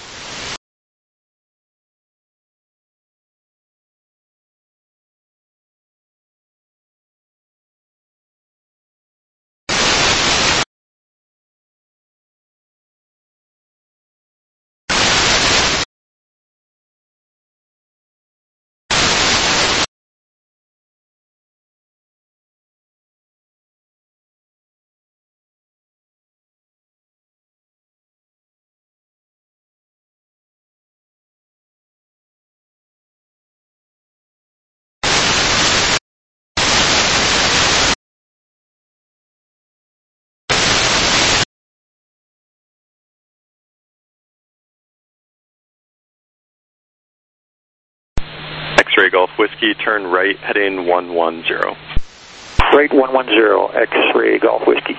X-Ray Golf Whiskey, turn right heading 110. Right 110, X-Ray Golf Whiskey.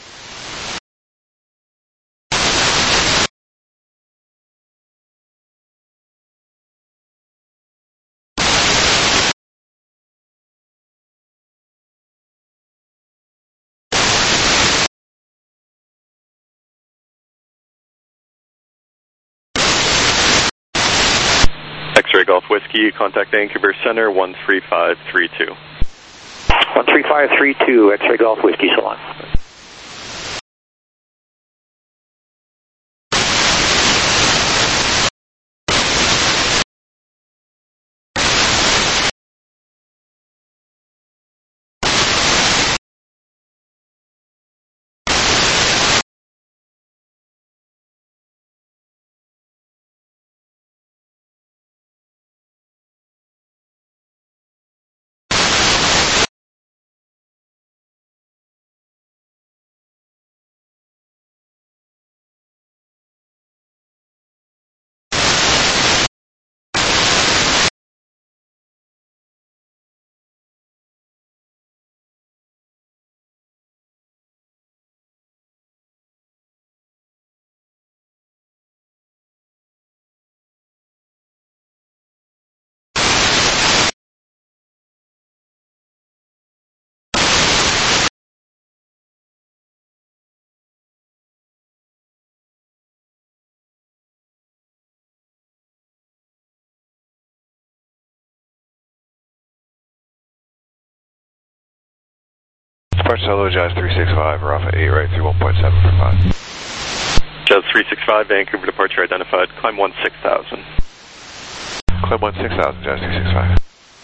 X-Ray Golf Whiskey, contact Vancouver Center 13532. 13532, X-Ray Golf Whiskey, so long. Departure Solo, Jazz 365, we're off at 8 right through 1.7 for 5. Jazz 365, Vancouver departure identified, climb 16,000. Climb 16,000, Jazz 365.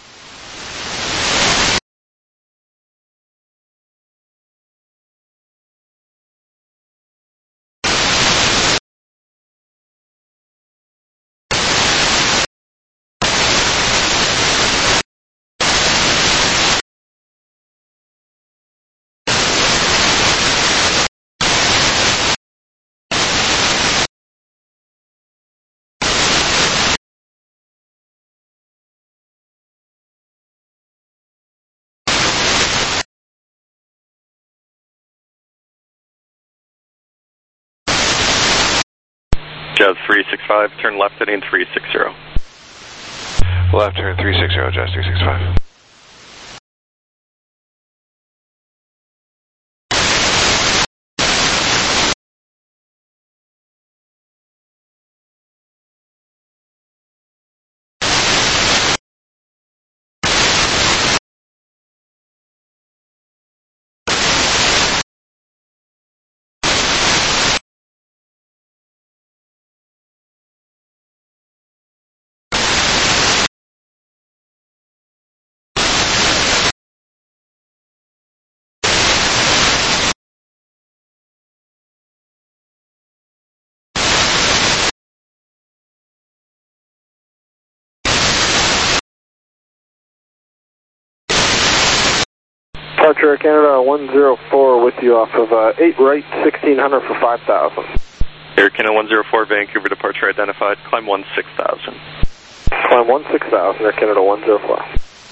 Jazz 365, turn left heading 360. Left turn 360, Jazz 365. Departure Canada 104 with you off of 8 right, 1600 for 5,000. Air Canada 104, Vancouver departure identified, climb 16,000. Climb 16,000, Air Canada 104.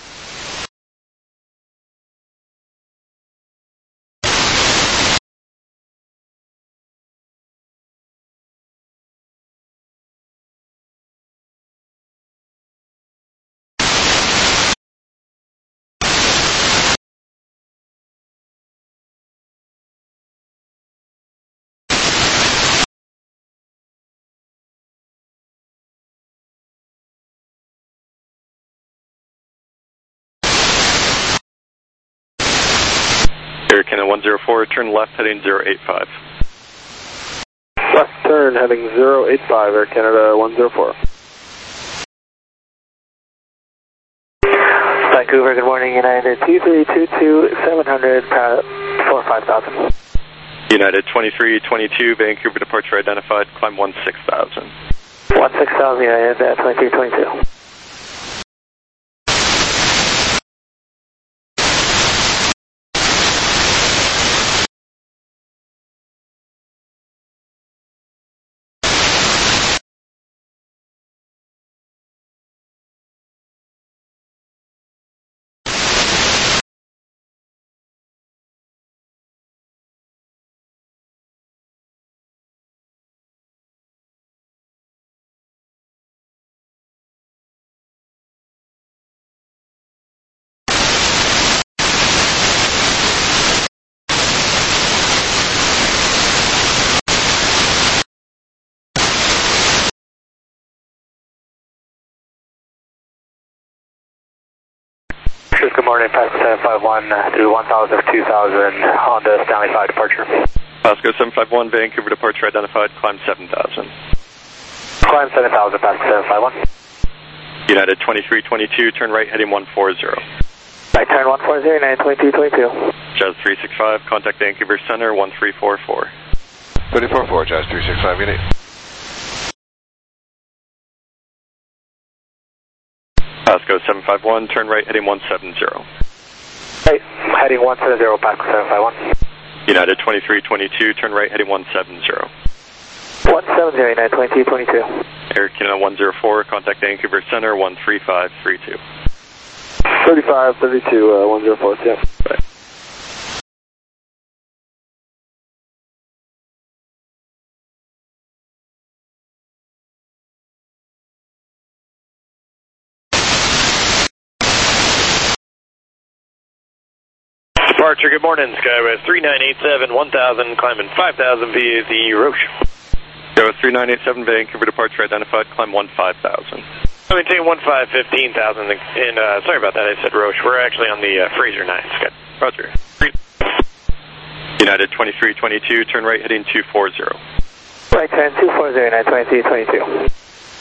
Air Canada 104, turn left heading 085. Left turn heading 085, Air Canada 104. Vancouver, good morning, United 2322, 700 for 5,000. United 2322, Vancouver departure identified, climb 16,000. 16,000, United 2322. Good morning, Pasco 751, through 1000 of 2000, Honda Stanley 5 departure. Pasco 751, Vancouver departure identified, climb 7,000. Climb 7,000, Pasco 751. United 2322, turn right heading 140. Right turn 140, United 2222. Jazz 365, contact Vancouver Center 1344. 34-4, Jazz 365, unit. Pasco 751, turn right heading 170. Right, heading 170, Pasco 751. United 2322, turn right heading 170. 170, United 2222. Air Canada 104, contact Vancouver Center 13532. 3532, 104, yeah. Bye. Departure, good morning, Skywest 3987, 1000, climbing 5000 via the Roche. Skywest 3987, Vancouver departure identified, climb 15,000. I maintain 15,000, and sorry about that, I said Roche. We're actually on the Fraser 9, Scott. Roger. United 2322, turn right heading 240. Right turn 240, United 2322.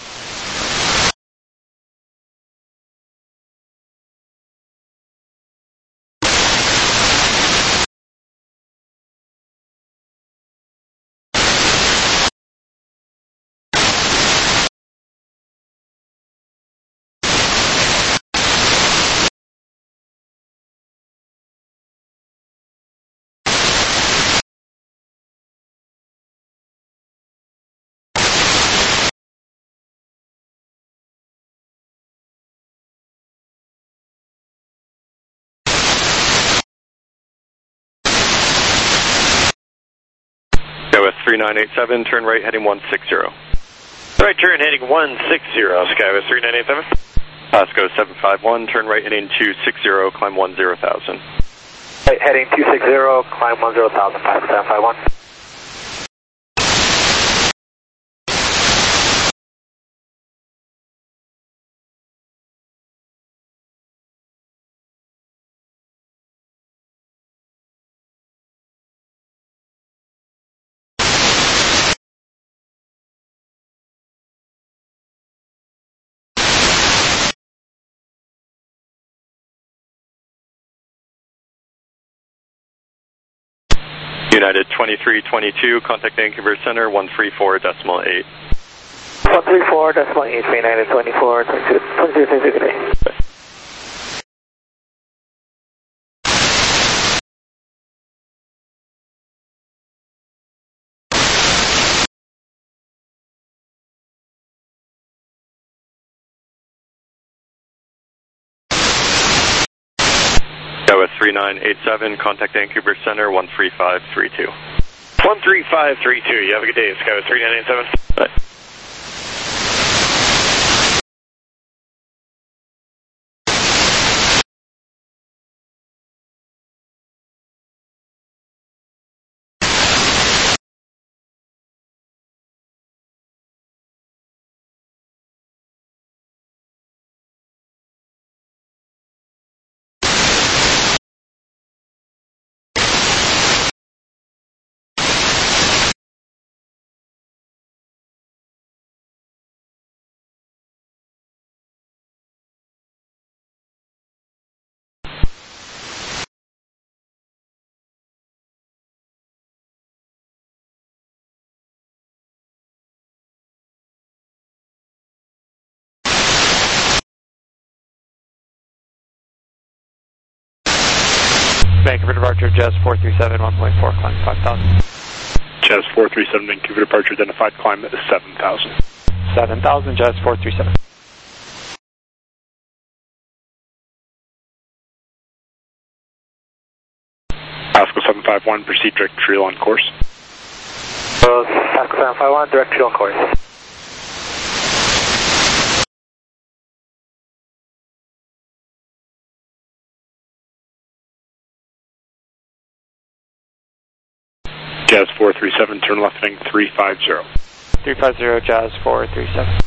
Skywest 3987, turn right heading 160. Right turn heading 160, Skywest 3987. Pasco 751, turn right heading 260, climb 10,000. Right heading 260, climb 10,000, Pasco 751. United 2322, contact Vancouver Center 134.8. 134.8, United 24, 22, 22, 22. Skywest 3987, contact Vancouver Center 13532. 13532, you have a good day, Skywest 3987. Bye. Vancouver departure, Jazz 437, 1.4, climb 5,000. Jazz 437, Vancouver departure, identified climb is 7,000. 7,000, Jazz 437. Pascal 751, proceed direct trail on course. Pascal 751, direct trail on course. Jazz 437, turn left heading 350. 350, Jazz 437.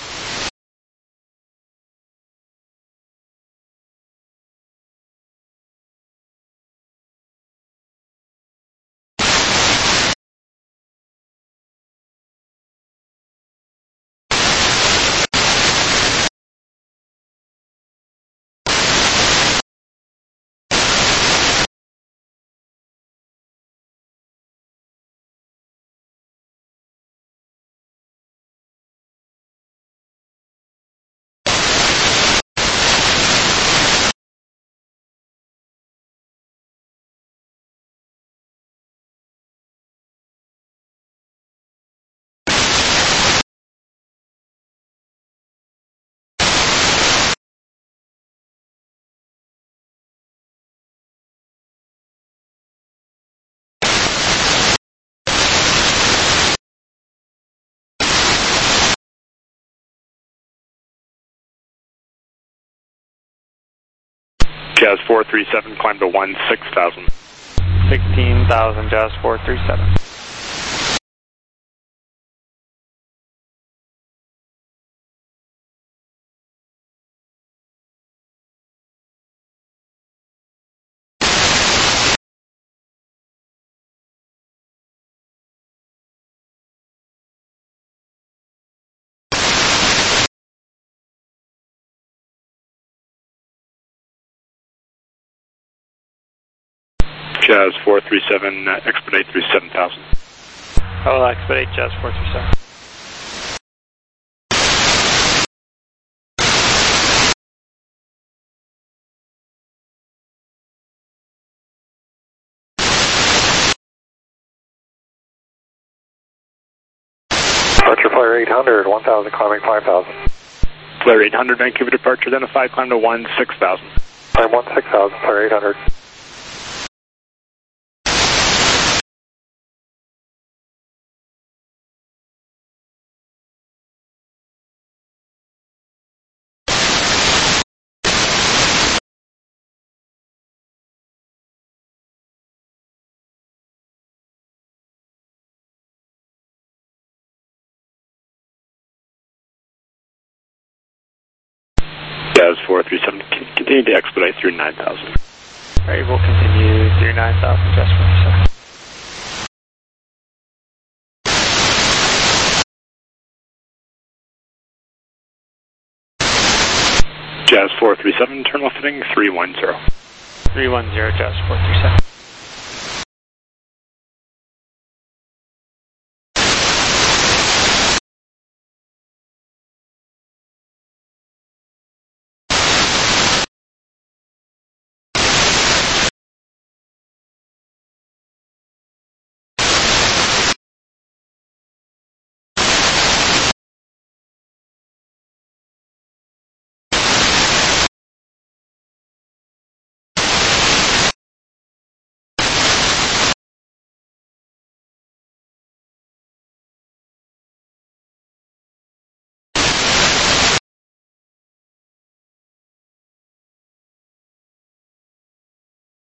Jazz 437, climb to 16,000. 16,000, Jazz 437. Jazz 437, expedite through 7,000. I will expedite Jazz 437. Departure flare 800, 1,000, climbing 5,000. Flare 800, Vancouver departure, identified climb to 16,000. Climb 16,000, flare 800. Jazz 437, continue to expedite through 9,000. Alright, we'll continue through 9,000, Jazz 437. Jazz 437, turn left heading 310. 310, Jazz 437.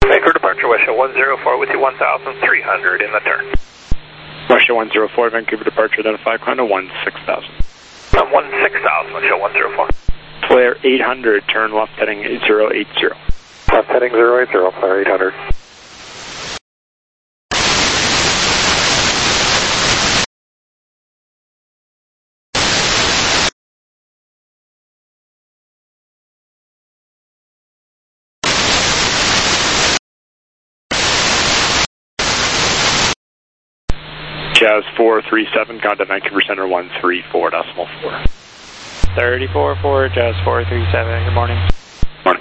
Vancouver departure, West Show 104 with you 1,300 in the turn. West Show 104, Vancouver departure, identify climb to 16,000. 16,000, West Show 104. Flare 800, turn left heading 080. Left heading 080, flare 800. Jazz 437, contact Vancouver Center 134.4. 34-4, Jazz 437, good morning. Morning.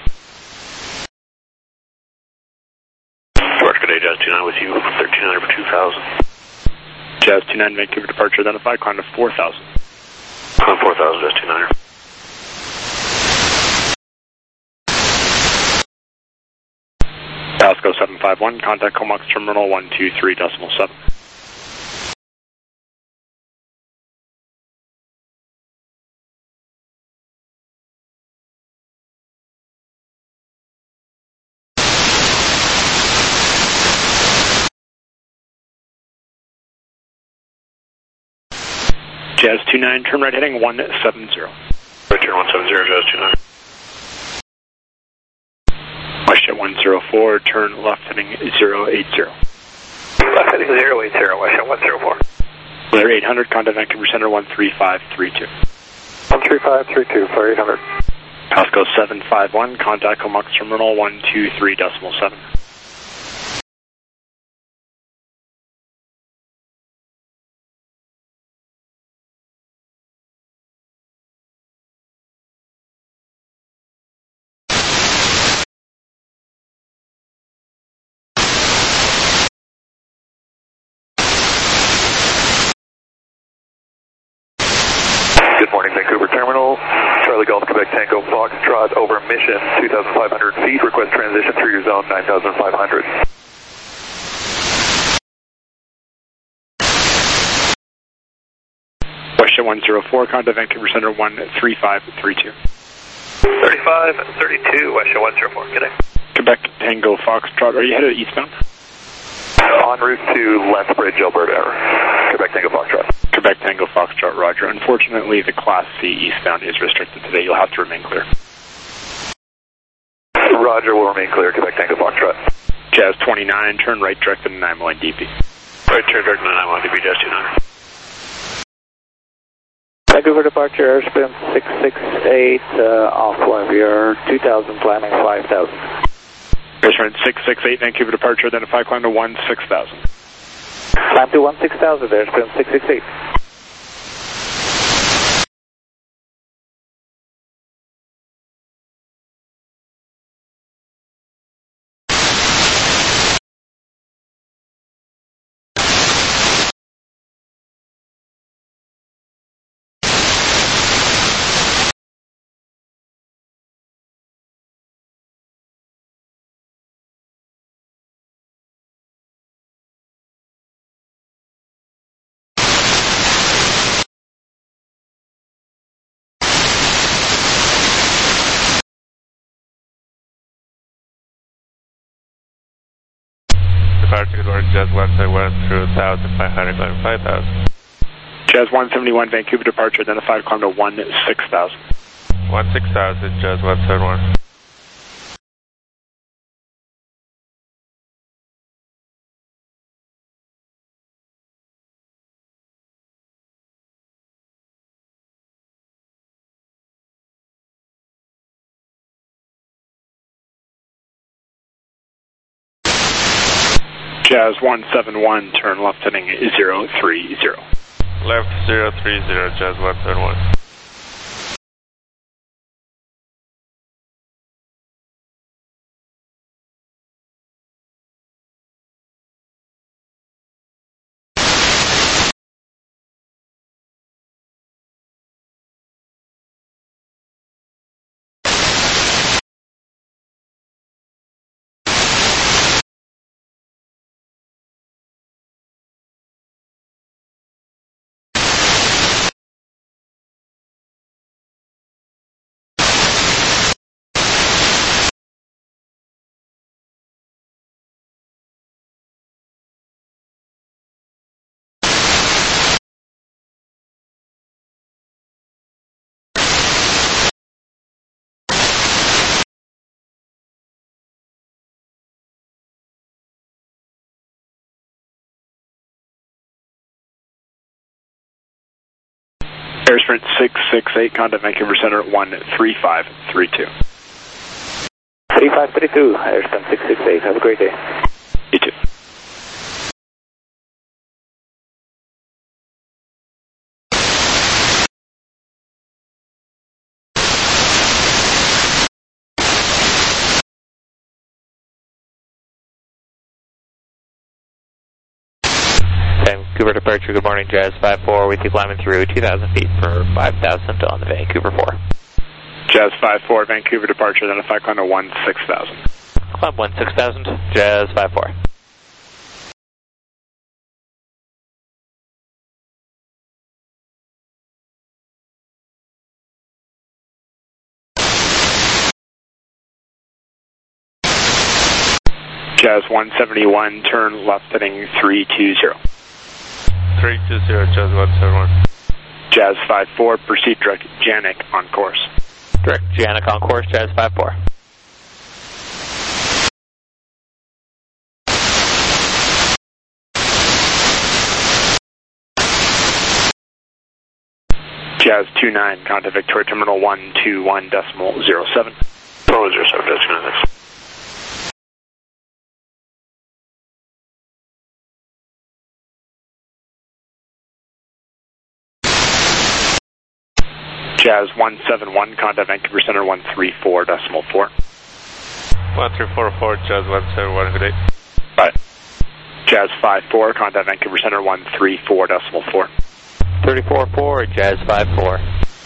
George, good day, Jazz 29 with you, 1300 for 2,000. Jazz 29, Vancouver departure, identify climb to 4,000. Climb 4,000, Jazz 29. Pasco 751, contact Comox Terminal 123.7. Jazz 29, turn right heading 170. Right turn 170, Jazz 29. Westjet 104, turn left heading 080. Left heading 080, Westjet 104. Flare 800, contact Vancouver Center 13532. 13532, flare 800. Pasco 751, contact Comox Terminal 123.7. Good morning, Vancouver Terminal. Charlie Golf, Quebec Tango, Foxtrot over mission, 2,500 feet. Request transition through your zone, 9,500. Westjet 104, contact Vancouver Center 13532. 3532, Westjet 104, good day. Quebec Tango Foxtrot, are you headed eastbound? En route to Lethbridge, Alberta. Quebec Tango Foxtrot. Quebec Tango Foxtrot, roger. Unfortunately, the Class C eastbound is restricted today. You'll have to remain clear. Roger, will remain clear, Quebec Tango Foxtrot. Jazz 29, turn right directed to 9-1 DP. Right turn directed to 9-1 DP, Jazz 29. Vancouver departure, airspin 668, off Flavier, 2,000, climbing 5,000. Airspin 668, Vancouver departure, identify climb to 16,000. Climb to 16,000, airspin 668. Departure, good morning, Jazz 171 through 1,500, climb 5,000. Jazz 171, Vancouver departure, identified climb to 16,000. 16,000, Jazz 171. Jazz 171, turn left heading 030. Left 030, Jazz 171. Air Sprint 668, contact Vancouver Center 13532. 3532, Air Sprint 668. Have a great day. You too. Vancouver departure, good morning, Jazz 54, with you climbing through 2,000 feet for 5,000 on the Vancouver 4. Jazz 54, Vancouver departure, identify climb to 16,000. Climb 16,000, Jazz 54. Jazz 171, turn left heading 320. 320, Jazz 171. Jazz 54, proceed direct Janik on course. Direct Janik on course, Jazz 54. Jazz 29, contact Victoria Terminal 121.07. Total 07, that's Jazz 171, contact Vancouver Center 134.4. 1344, Jazz 171, good day. Bye. Jazz 54, contact Vancouver Center 134.4. 34-4, Jazz 54.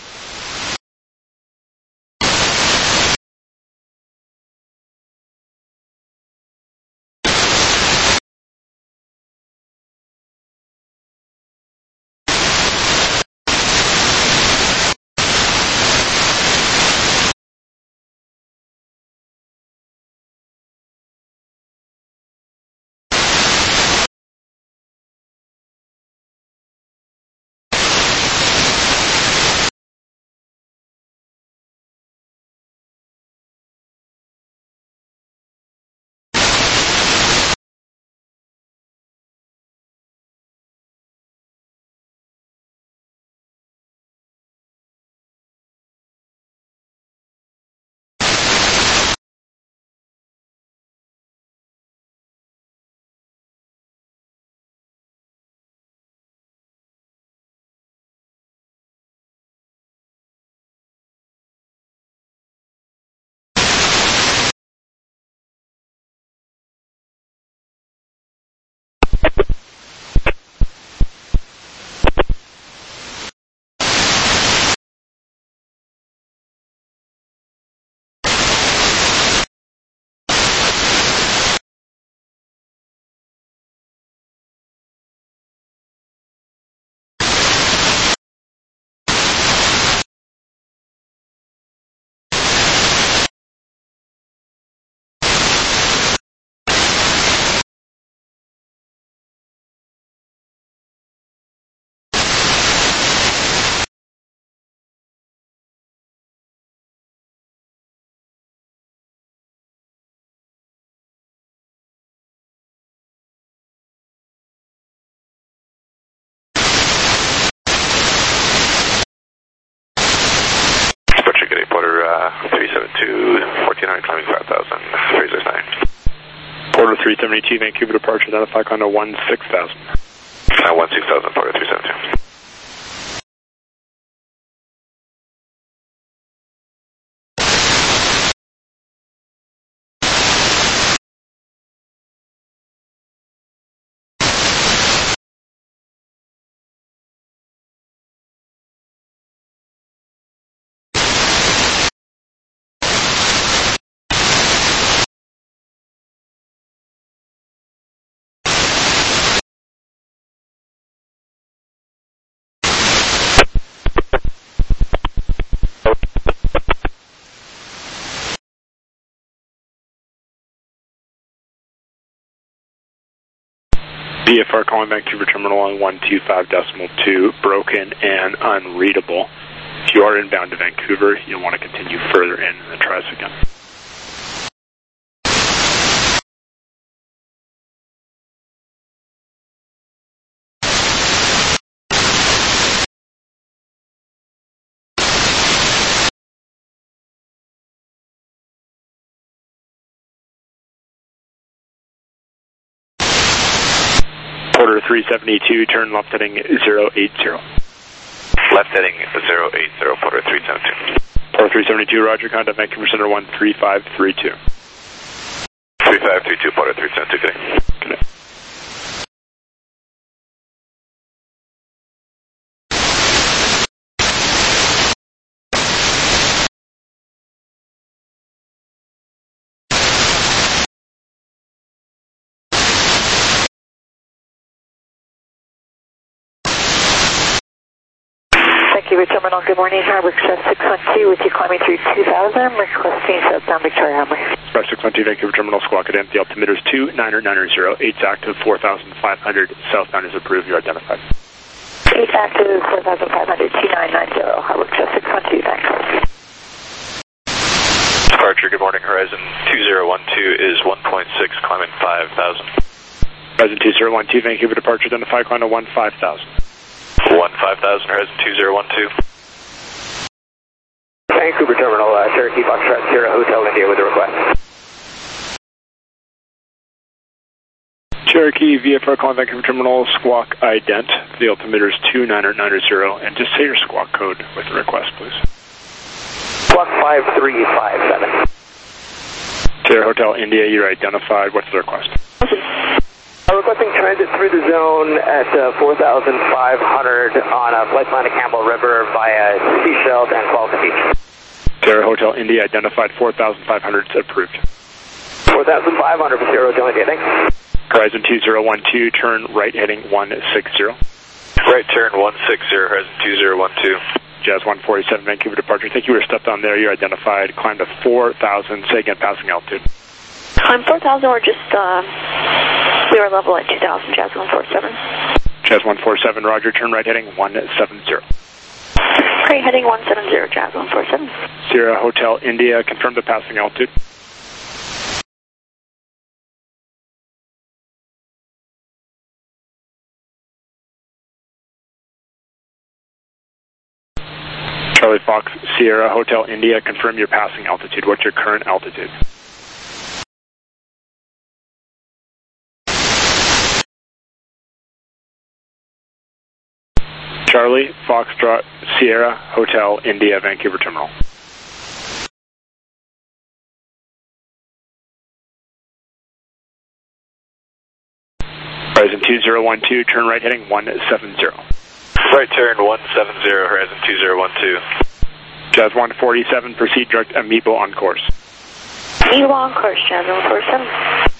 Porter 372, 1400, climbing 5,000, Fraser's 9. Porter 372, Vancouver departure, identify climb to 16,000. 16,000, Porter 372. VFR calling Vancouver Terminal on 125.2, broken and unreadable. If you are inbound to Vancouver, you'll want to continue further in and then try us again. Porter 372, turn left heading 080. Left heading 080, Porter 372. Porter 372, roger, contact Vancouver Center 13532. 3532, Porter 372, good day. Good day. Vancouver Terminal, good morning. Harbor Express 612 with you climbing through 2000, requesting southbound Victoria Hamley. Express 612 Vancouver Terminal, squawk at the altimeter is 29090, 8's active, 4,500, southbound is approved, you're identified. 8 active, 4,500, 2990, Harbor Express 612, thanks. Departure, good morning, Horizon 2012 is 1.6, climbing 5,000. Horizon 2012, Vancouver departure, identify, climb to 15,000. 15,000, Horizon 2012. Vancouver Terminal, Cherokee Foxtrot Sierra Hotel India with a request. Cherokee VFR calling Vancouver Terminal, squawk ident. The altimeter is 29090, and just say your squawk code with the request, please. Squawk 5357. Sierra Hotel India, you're identified. What's the request? Requesting transit through the zone at 4,500 on a flight line to Campbell River via Seychelles and Quality Beach. Sierra Hotel India identified, 4,500 approved. 4,500 for Sierra Hotel India, thanks. Horizon 2012, turn right heading 160. Right turn 160, Horizon 2012. Jazz 147, Vancouver departure. Thank you, we were stepped on there, you're identified. Climb to 4,000, say again, passing altitude. Climb 4,000, we're just, we were level at 2,000, Jazz 147. Jazz 147, roger, turn right heading 170. Right heading 170, Jazz 147. Sierra Hotel India, confirm the passing altitude. Charlie Fox, Sierra Hotel India, confirm your passing altitude. What's your current altitude? Charlie, Foxtrot, Sierra, Hotel, India, Vancouver Terminal. Horizon 2012, turn right heading 170. Right turn 170, Horizon 2012. Jazz 147, proceed direct Amiibo on course. Amiibo on course, Jazz 147.